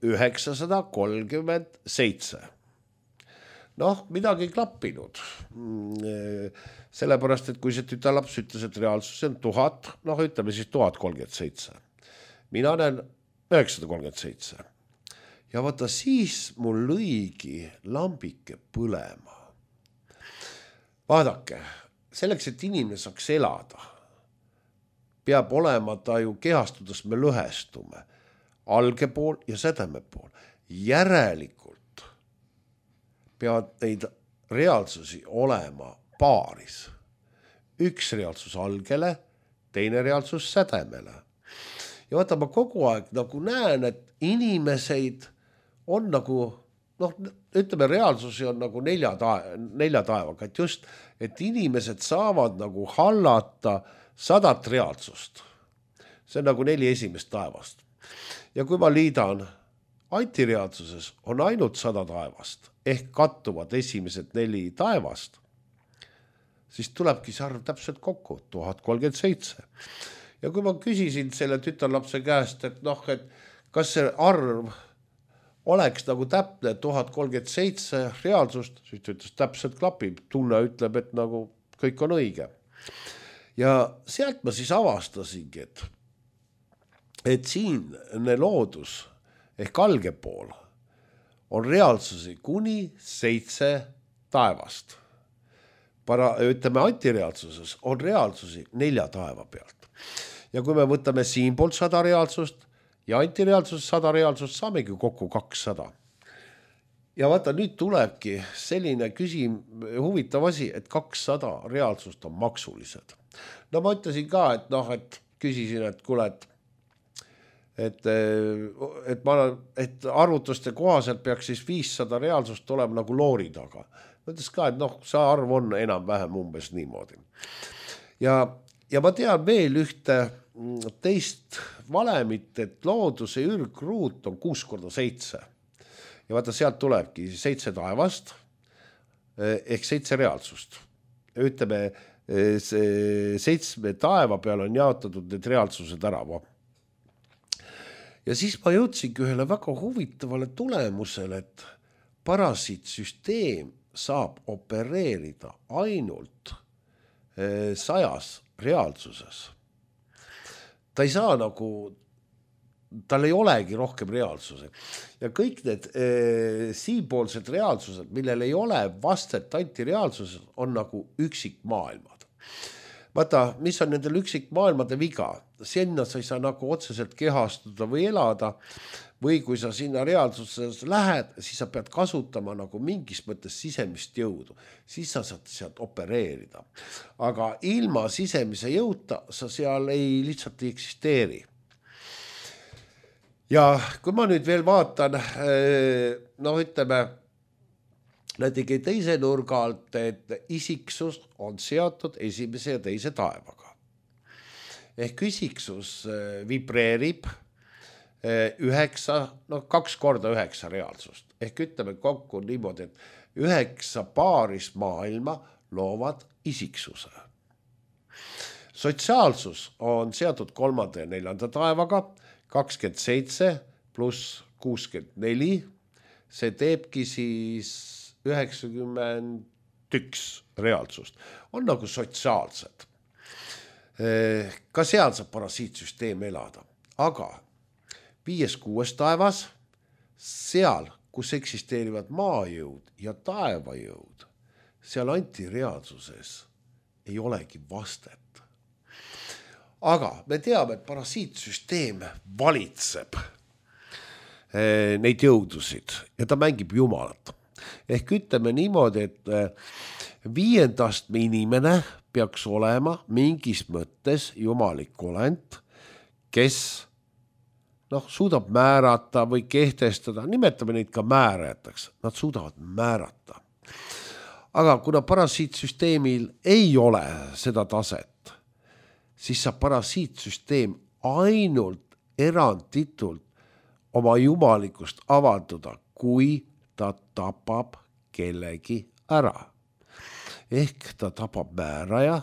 937. Midagi ei klappinud. Sellepärast, et kui see tütarlaps ütles, et reaalsus on 1000, ütleme siis 1037. Mina näen 937. Ja vaata, siis mul lõigi lambike põlema. Vaadake, selleks, et inimene saaks elada, peab olema ta ju kehastudes me lõhestume, alge pool ja sädeme pool. Järelikult peavad neid reaalsusi olema paaris. 1 reaalsus algele, teine reaalsus sädemele. Ja vaata, ma kogu aeg nagu näen, et inimeseid on nagu, ütleme, reaalsusi on nagu 4 taevaga, et just, et inimesed saavad nagu hallata 100 reaalsust. See on nagu 4 esimest taevast. Ja kui ma liidan, antireaalsuses on ainult 100 taevast, ehk kattuvad esimesed 4 taevast, siis tulebki see arv täpselt kokku, 1037. Ja kui ma küsisin selle tütarlapse käest, et et kas see arv oleks nagu täpne 1037 reaalsust, siis ta ütles, täpselt klapib, tunne ütleb, et nagu kõik on õige. Ja sealt ma siis avastasingi, et siin loodus ehk alge pool on reaalsusi kuni 7 taevast. Ütleme, antireaalsuses on reaalsusi 4 taeva pealt. Ja kui me võtame siin poolt 100 reaalsust ja antireaalsus 100 reaalsust, saamegi kokku 200. Ja vaata, nüüd tulebki selline huvitav asi, et 200 reaalsust on maksulised. Ma ütlesin ka, et küsisin, et kuule, et arvutuste kohaselt peaks siis 500 reaalsust olema nagu loori taga. Mõtles ka, et see arv on enam-vähem umbes niimoodi. Ja ma tean veel ühte teist valemit, et looduse ürgruut on 6x7. Ja vaata, sealt tulebki 7 taevast ehk 7 reaalsust. Ütleme, 7 taeva peal on jaotatud need reaalsused ära. Ja siis ma jõudsingi ühele väga huvitavale tulemusele, et parasiitsüsteem saab opereerida ainult 100 reaalsuses. Ta ei saa nagu, tal ei olegi rohkem reaalsused. Ja kõik need siipoolsed reaalsused, millel ei ole vastet antireaalsused, on nagu üksikmaailmad. Vaata, mis on nendel üksikmaailmade viga? Sinna sa ei saa nagu otseselt kehastuda või elada, või kui sa sinna reaalsuses lähed, siis sa pead kasutama nagu mingis mõttes sisemist jõudu. Siis sa saad sealt opereerida. Aga ilma sisemise jõuta sa seal lihtsalt ei eksisteeri. Ja kui ma nüüd veel vaatan, ütleme, näitegi teise nurga alt, et isiksus on seotud esimese ja teise taevaga. Ehk isiksus vibreerib 2 korda 9 reaalsust. Ehk ütleme kokku niimoodi, et 9 paaris maailma loovad isiksuse. Sotsiaalsus on seotud 3. ja 4. taevaga, 27 pluss 64, see teebki siis 91 reaalsust. On nagu sotsiaalsed. Ka seal saab parasiitsüsteem elada. Aga 5.6. taevas, seal, kus eksisteerivad maajõud ja taevajõud, seal antireaalsuses ei olegi vastet. Aga me teame, et parasiitsüsteem valitseb neid jõudusid ja ta mängib jumalat. Ehk ütleme niimoodi, et 5. astme inimene peaks olema mingis mõttes jumalik olend, kes suudab määrata või kehtestada, nimetame neid ka määrajateks, nad suudavad määrata. Aga kuna parasiitsüsteemil ei ole seda taset, siis saab parasiitsüsteem ainult eranditult oma jumalikust avalduda, kui ta tapab kellegi ära. Ehk ta tapab määraja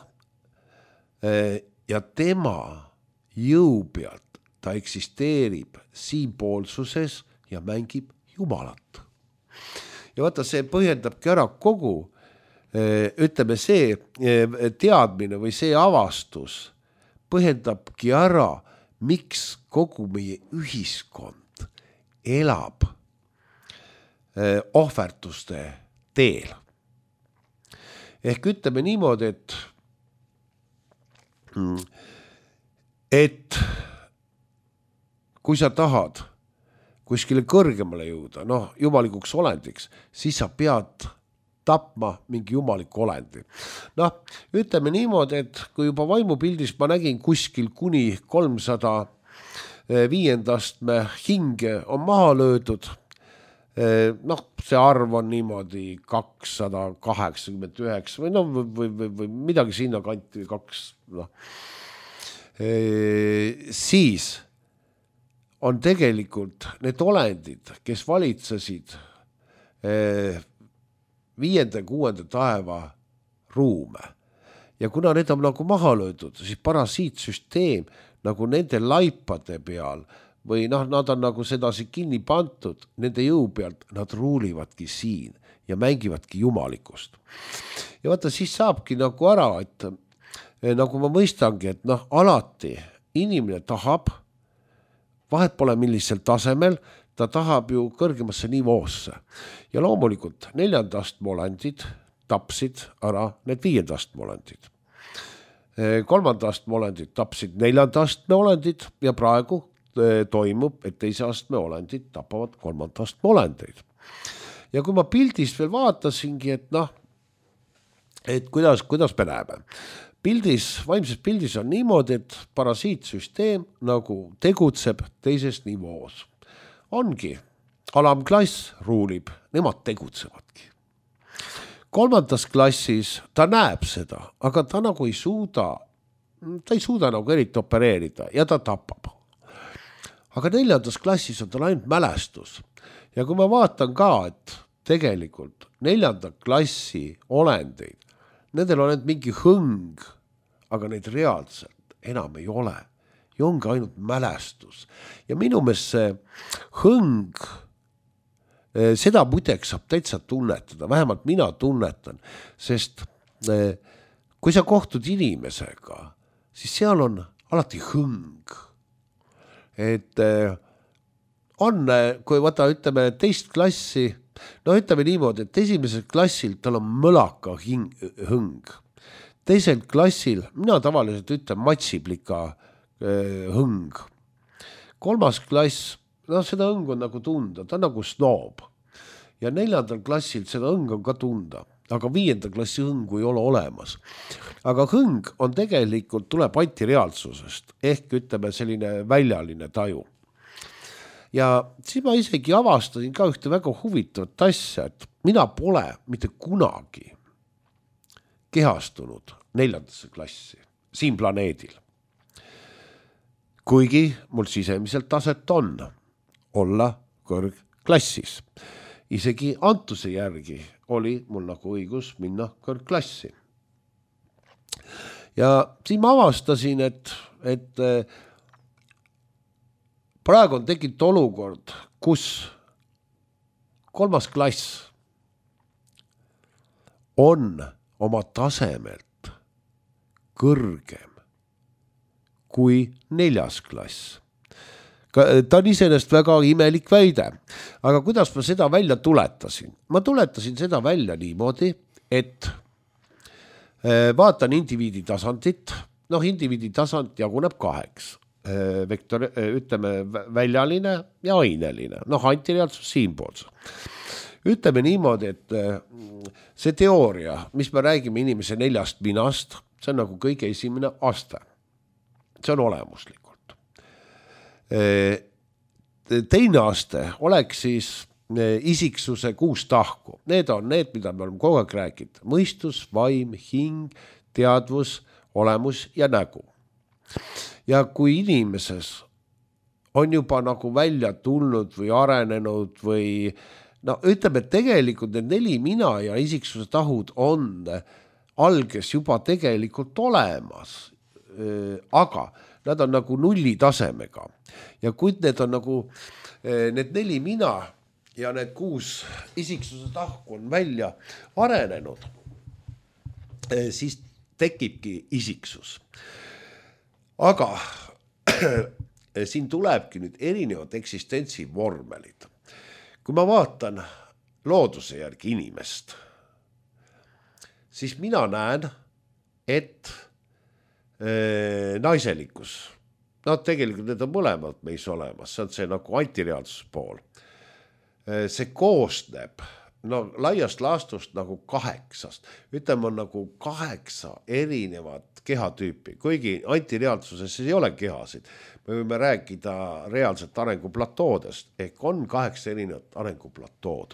ja tema jõu pealt ta eksisteerib siinpoolsuses ja mängib jumalat. Ja vaata, see põhjendabki ära kogu, ütleme see teadmine või see avastus põhjendabki ära, miks kogu meie ühiskond elab ohvertuste teel. Ehk ütleme niimoodi, et kui sa tahad kuskile kõrgemale jõuda, jumalikuks olendiks, siis sa pead tapma mingi jumaliku olendi. Ütleme niimoodi, et kui juba vaimupildis ma nägin kuskil kuni 305. astme hinge on maha löödud, see arv on niimoodi 289 või midagi sinna kanti, siis on tegelikult need olendid, kes valitsesid 5. ja 6. taeva ruume. Ja kuna need on nagu maha löödud, siis parasiitsüsteem nagu nende laipade peal või nad on nagu sedasi kinni pantud, nende jõu pealt nad ruulivadki siin ja mängivadki jumalikust. Ja vaata, siis saabki nagu ära, et nagu ma mõistangi, et alati inimene tahab, vahet pole millisel tasemel, ta tahab ju kõrgemasse nivoosse. Ja loomulikult 4. astme olendid tapsid ära need 5. astme olendid. 3. astme olendid tapsid 4. astme olendid ja praegu toimub, et 2. astme olendid tapavad 3. astme olendeid. Ja kui ma pildist veel vaatasingi, et kuidas me näeme. vaimses pildis on niimoodi, et parasiitsüsteem nagu tegutseb teises nivoos. Ongi, alamklass ruulib, nemad tegutsevadki. 3. klassis ta näeb seda, aga ta nagu ei suuda nagu eriti opereerida ja ta tapab. Aga 4. klassis on tal ainult mälestus. Ja kui ma vaatan ka, et tegelikult 4. klassi olendeid, nendel on mingi hõng, aga neid reaalselt enam ei ole. Ja ongi ainult mälestus. Ja minu meelest see hõng, seda muideks saab täitsa tunnetada, vähemalt mina tunnetan, sest kui sa kohtud inimesega, siis seal on alati hõng. Et on, kui ütleme 2. klassi, ütleme niimoodi, et 1. klassil tal on mõlaka hõng. 2. klassil, mina tavaliselt ütlen matsiplika hõng. 3. klass, seda hõng on nagu tunda, ta on nagu snoob. Ja 4. klassil seda hõng on ka tunda, aga 5. klassi hõngu ei ole olemas. Aga hõng on tegelikult, tuleb antireaalsusest, ehk ütleme selline väljaline taju. Ja siis ma isegi avastasin ka ühte väga huvitavat asja, et mina pole mitte kunagi kehastunud 4. klassi siin planeedil. Kuigi mul sisemiselt taset on olla kõrgklassis. Isegi Antuse järgi oli mul nagu õigus minna kõrgklassi. Ja siin ma avastasin, et praegu on tekkinud olukord, kus 3. klass on oma tasemelt kõrgem kui 4. klass. Ta on iseenesest väga imelik väide, aga kuidas ma seda välja tuletasin? Ma tuletasin seda välja niimoodi, et vaatan indiviidi tasandit, indiviidi tasand jaguneb 2. Vektor, ütleme väljaline ja aineline, antireaalsus siinpoolse. Ütleme niimoodi, et see teooria, mis me räägime inimese 4 minast, see on nagu kõige esimene aste. See on olemuslikult. Teine aste oleks siis isiksuse 6 tahku. Need on need, mida me oleme kogu aeg rääkinud. Mõistus, vaim, hing, teadvus, olemus ja nägu. Ja kui inimeses on juba nagu välja tulnud või arenenud või ütleme, et tegelikult need 4 mina ja isiksuse tahud on alges juba tegelikult olemas, aga nad on nagu 0 tasemega. Ja kui need on nagu need 4 mina ja need 6 isiksuse tahku on välja arenenud, siis tekibki isiksus. Aga siin tulebki nüüd erinevad eksistentsi vormelid. Kui ma vaatan looduse järgi inimest, siis mina näen, et naiselikkus, tegelikult need on mõlemad meis olemas, see on see nagu antireaalsuse pool. See koosneb laiast laastust nagu 8, ütleme on nagu 8 erinevat kehatüüpi, kuigi antireaalsuses ei ole kehasid. Me võime rääkida reaalselt arenguplatoodest, ehk on 8 erinevat arenguplatood.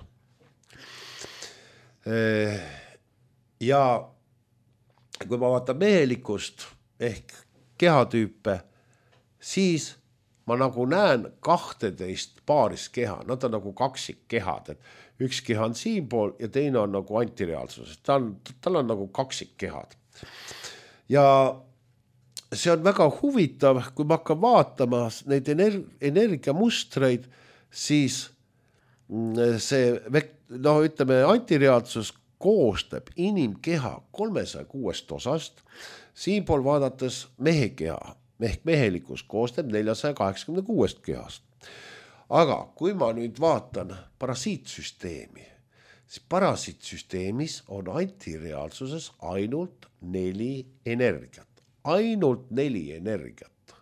Ja kui ma vaatan mehelikust ehk kehatüüpe, siis ma nagu näen 12 paaris keha, nad on nagu kaksikkehad, et üks keha on siinpool ja teine on nagu antireaalsuses, tal on nagu kaksikkehad. Ja see on väga huvitav, kui ma hakkan vaatama neid energiamustreid, siis see, ütleme, antireaalsus koostab inimkeha 306 osast, siinpool vaadates mehe keha, ehk mehelikkus koostab 486 kehast. Aga kui ma nüüd vaatan parasiitsüsteemi, siis parasiitsüsteemis on antireaalsuses ainult 4 energiat. Ainult 4 energiat.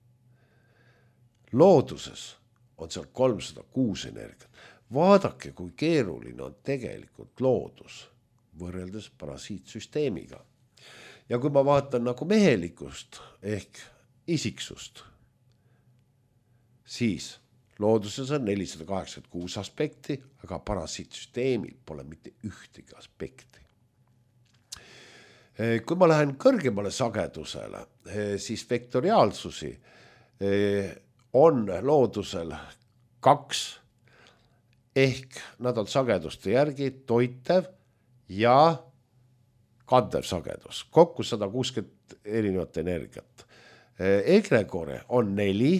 Looduses on seal 306 energiat. Vaadake, kui keeruline on tegelikult loodus võrreldes parasiitsüsteemiga. ja kui ma vaatan nagu mehelikust ehk isiksust, siis looduses on 486 aspekti, aga parasiitsüsteemil pole mitte ühtegi aspekti. Kui ma lähen kõrgemale sagedusele, siis vektoriaalsusi on loodusel 2, ehk nad on sageduste järgi toitev ja kandev sagedus, kokku 160 erinevat energiat. Egregore on 4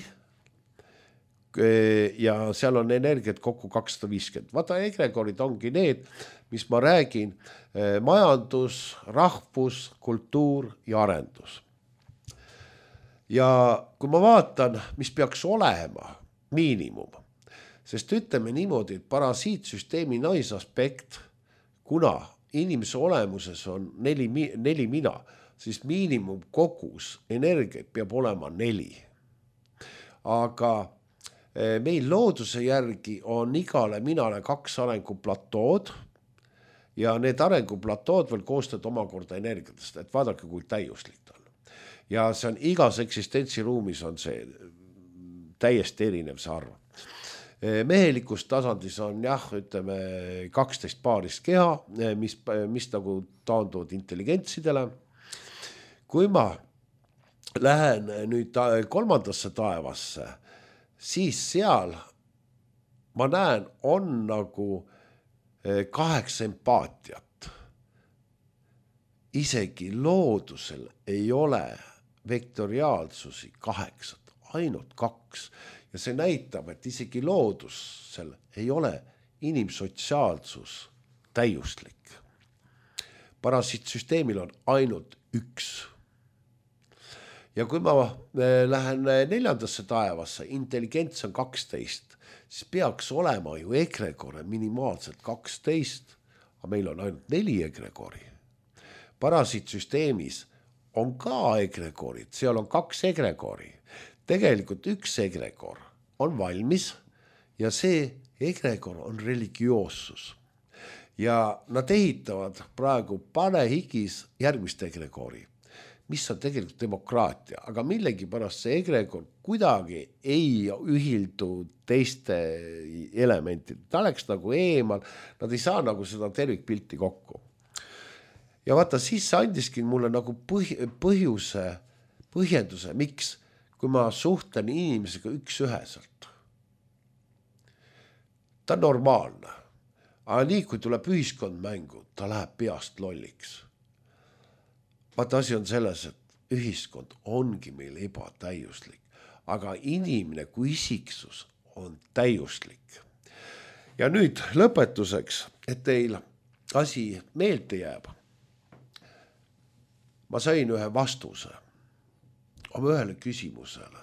ja seal on energiat kokku 250. Vaata, egregorid ongi need, mis ma räägin, majandus, rahvus, kultuur ja arendus. Ja kui ma vaatan, mis peaks olema miinimum, sest ütleme niimoodi, et parasiitsüsteemi naisaspekt, kuna inimese olemuses on 4 mina, siis miinimum kogus energiat peab olema 4. Aga meil looduse järgi on igale minale 2 arenguplatood ja need arenguplatood veel koostavad omakorda energiatest, et vaadake, kui täiuslik ta on. Ja see on igas eksistentsiruumis on see täiesti erinev see arv. Mehelikus tasandis on ütleme 12 paarist keha, mis nagu taanduvad intelligentsidele. Kui ma lähen nüüd 3. taevasse, siis seal ma näen, on nagu 8 empaatiat. Isegi loodusel ei ole vektoriaalsusi 8, ainult 2. Ja see näitab, et isegi loodusel ei ole inimsotsiaalsus täiuslik. Parasiitsüsteemil on ainult 1. Ja kui ma lähen 4. taevasse, intelligents on 12, siis peaks olema ju egregore minimaalselt 12, aga meil on ainult 4 egregori. Parasiitsüsteemis on ka egregorid, seal on 2 egregori. Tegelikult 1 egregor on valmis ja see egregor on religioossus. Ja nad ehitavad praegu panehigis järgmist egregori, mis on tegelikult demokraatia, aga millegipärast see egregor kuidagi ei ühildu teiste elementid. Ta oleks nagu eemal, nad ei saa nagu seda tervikpilti kokku. Ja vaata, siis see andiski mulle nagu põhjenduse, miks, kui ma suhtlen inimesega üks-üheselt. Ta on normaalne, aga nii kui tuleb ühiskond mängu, ta läheb peast lolliks. Vaata, asi on selles, et ühiskond ongi meil ebatäiuslik, aga inimene kui isiksus on täiuslik. Ja nüüd lõpetuseks, et teil asi meelde jääb. Ma sain ühe vastuse oma ühele küsimusele.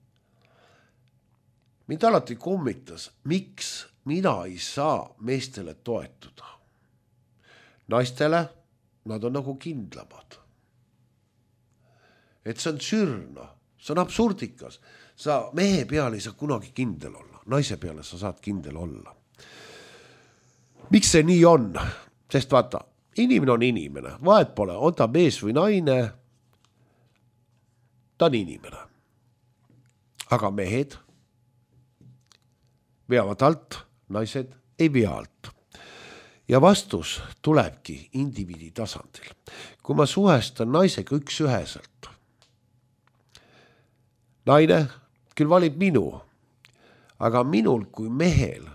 Mind alati kummitas, miks mina ei saa meestele toetuda. Naistele nad on nagu kindlamad. Et see on sürna, see on absurdikas. Sa mehe peale ei saa kunagi kindel olla, naise peale sa saad kindel olla. Miks see nii on? Sest vaata, inimene on inimene, vahet pole, on ta mees või naine, ta on inimene. Aga mehed veavad alt, naised ei vea alt. Ja vastus tulebki indiviidi tasandil. Kui ma suhestan naisega üks-üheselt, naine küll valib minu, aga minul kui mehel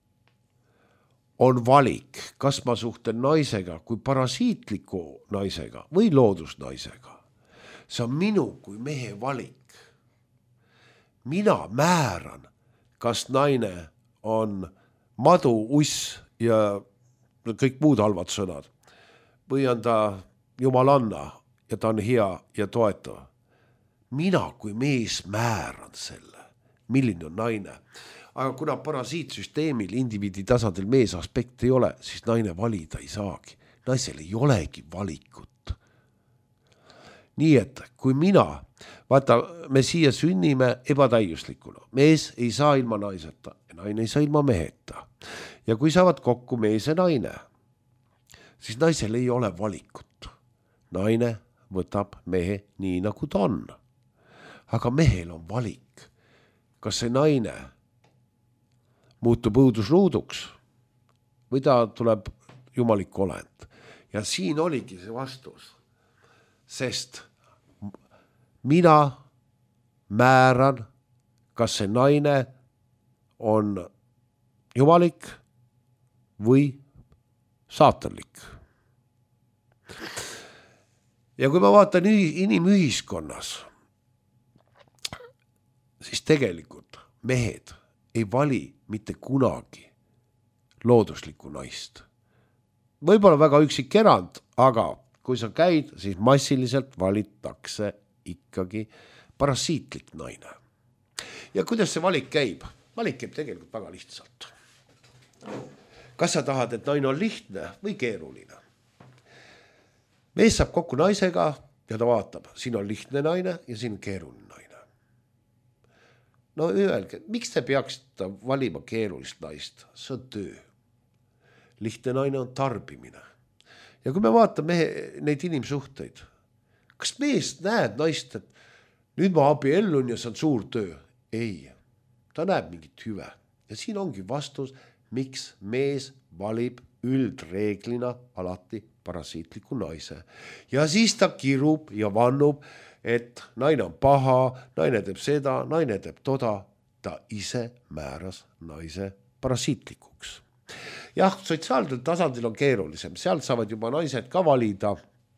on valik, kas ma suhtlen naisega kui parasiitliku naisega või loodusnaisega. See on minu kui mehe valik. Mina määran, kas naine on madu, uss ja kõik muud halvad sõnad. Või on ta jumalanna ja ta on hea ja toetav. Mina kui mees määran selle, milline on naine. Aga kuna parasiitsüsteemil indiviidi tasandil mees aspekt ei ole, siis naine valida ei saagi. Naisel ei olegi valikut. Nii et kui mina, vaata, me siia sünnime ebatäiuslikuna. Mees ei saa ilma naiseta ja naine ei saa ilma meheta. Ja kui saavad kokku mees ja naine, siis naisel ei ole valikut. Naine võtab mehe nii, nagu ta on. Aga mehel on valik. Kas see naine muutub õudusluuduks või ta tuleb jumalik olend. Ja siin oligi see vastus. Sest mina määran, kas see naine on jumalik või saatanlik. Ja kui ma vaatan inimühiskonnas, siis tegelikult mehed ei vali mitte kunagi looduslikku naist. Võib-olla väga üksik erand, aga kui sa käid, siis massiliselt valitakse ikkagi parasiitlik naine. Ja kuidas see valik käib? Valik käib tegelikult väga lihtsalt. Kas sa tahad, et naine on lihtne või keeruline? Mees saab kokku naisega ja ta vaatab, siin on lihtne naine ja siin on keeruline naine. No öelge, miks te peaksite valima keerulist naist? See on töö. Lihtne naine on tarbimine. Ja kui me vaatame neid inimsuhteid, kas mees näeb naist, et nüüd ma abiellun ja see on suur töö? Ei, ta näeb mingit hüve. Ja siin ongi vastus, miks mees valib üldreeglina alati parasiitliku naise. Ja siis ta kirub ja vannub, et naine on paha, naine teeb seda, naine teeb toda. Ta ise määras naise parasiitlikuks. Jah, sotsiaalsel tasandil on keerulisem. Seal saavad juba naised ka valida,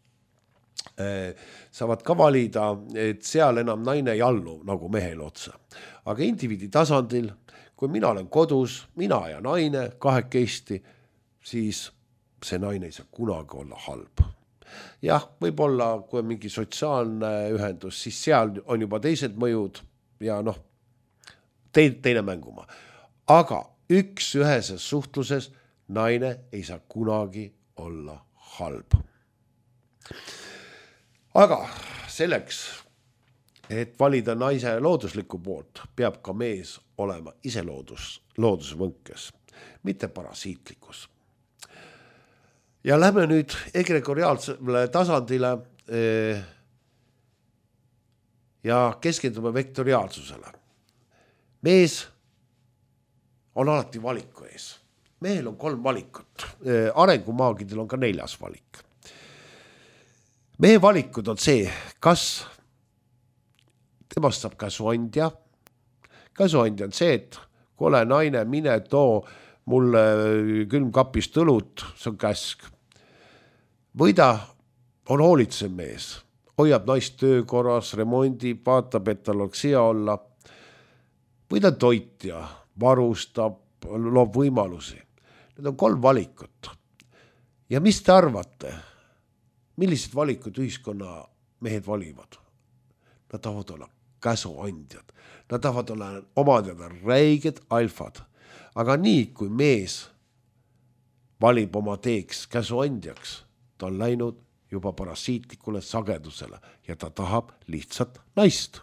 et seal enam naine ei allu nagu mehel otsa. Aga indiviidi tasandil, kui mina olen kodus, mina ja naine kahekesti, siis see naine ei saa kunagi olla halb. Jah, võib-olla, kui on mingi sotsiaalne ühendus, siis seal on juba teised mõjud ja teine mänguma. Aga üheses suhtluses naine ei saa kunagi olla halb. Aga selleks, et valida naise loodusliku poolt, peab ka mees olema ise looduse võnkes, mitte parasiitlikus. Ja lähme nüüd egregoriaalsele tasandile ja keskendume vektoriaalsusele. Mees on alati valiku ees. Mehel on 3 valikut. Arengumaagidel on ka 4. valik. Mehe valikud on see, kas temast saab käsuandja. Käsuandja on see, et kui ole naine, mine too mulle külmkapist õlut, see on käsk. Või ta on hoolitsev mees, hoiab naist töökorras, remondib, vaatab, et tal oleks hea olla. Või ta toitja, varustab, loob võimalusi. Need on 3 valikut. Ja mis te arvate? Millised valikud ühiskonna mehed valivad? Nad tahavad olla käsuandjad. Nad tahavad olla omadada räiged alfad. Aga nii, kui mees valib oma teeks käsuandjaks, ta on läinud juba parasiitlikule sagedusele ja ta tahab lihtsalt naist.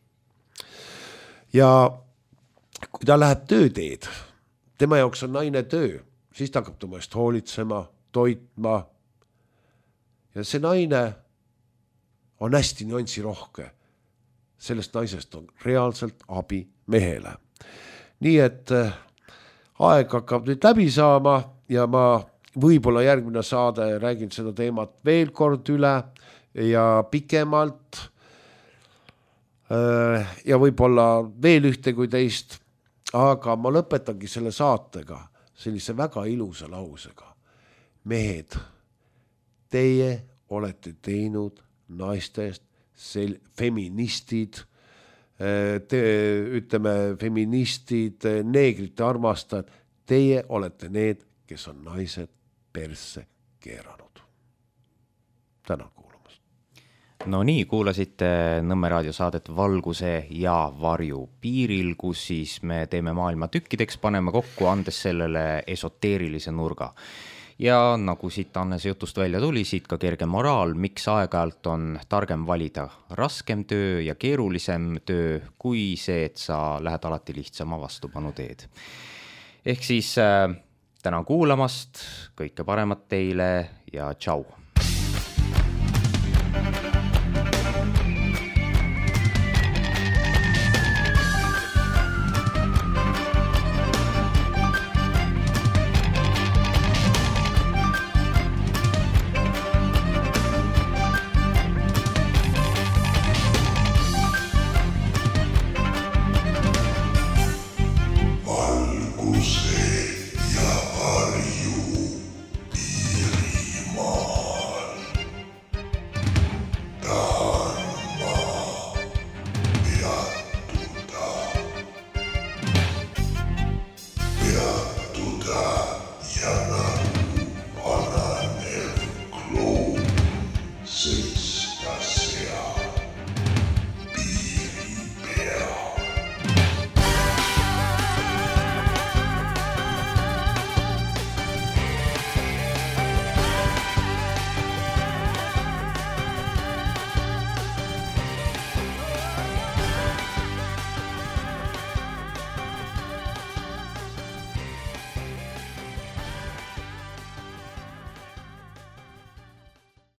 Ja kui ta läheb tööteed, tema jaoks on naine töö, siis ta hakkab tema eest hoolitsema, toitma. Ja see naine on hästi nüansirohke. Sellest naisest on reaalselt abi mehele. Nii et aeg hakkab nüüd läbi saama ja ma võib-olla järgmine saade räägin seda teemat veel kord üle ja pikemalt ja võib-olla veel ühte kui teist, aga ma lõpetangi selle saatega sellise väga ilusa lausega. Mehed, teie olete teinud naistest feministid, ütleme feministid, neegrite armastajad, teie olete need, kes on naised persse keeranud. Tänan kuulamast. No nii, kuulasite Nõmme raadio saadet Valguse ja varju piiril, kus siis me teeme maailma tükkideks, paneme kokku, andes sellele esoteerilise nurga. Ja nagu siit Annese jutust välja tuli, siit ka kerge moraal, miks aeg-ajalt on targem valida raskem töö ja keerulisem töö, kui see, et sa lähed alati lihtsama vastupanu teed. Ehk siis tänan kuulamast, kõike paremat teile ja tšau!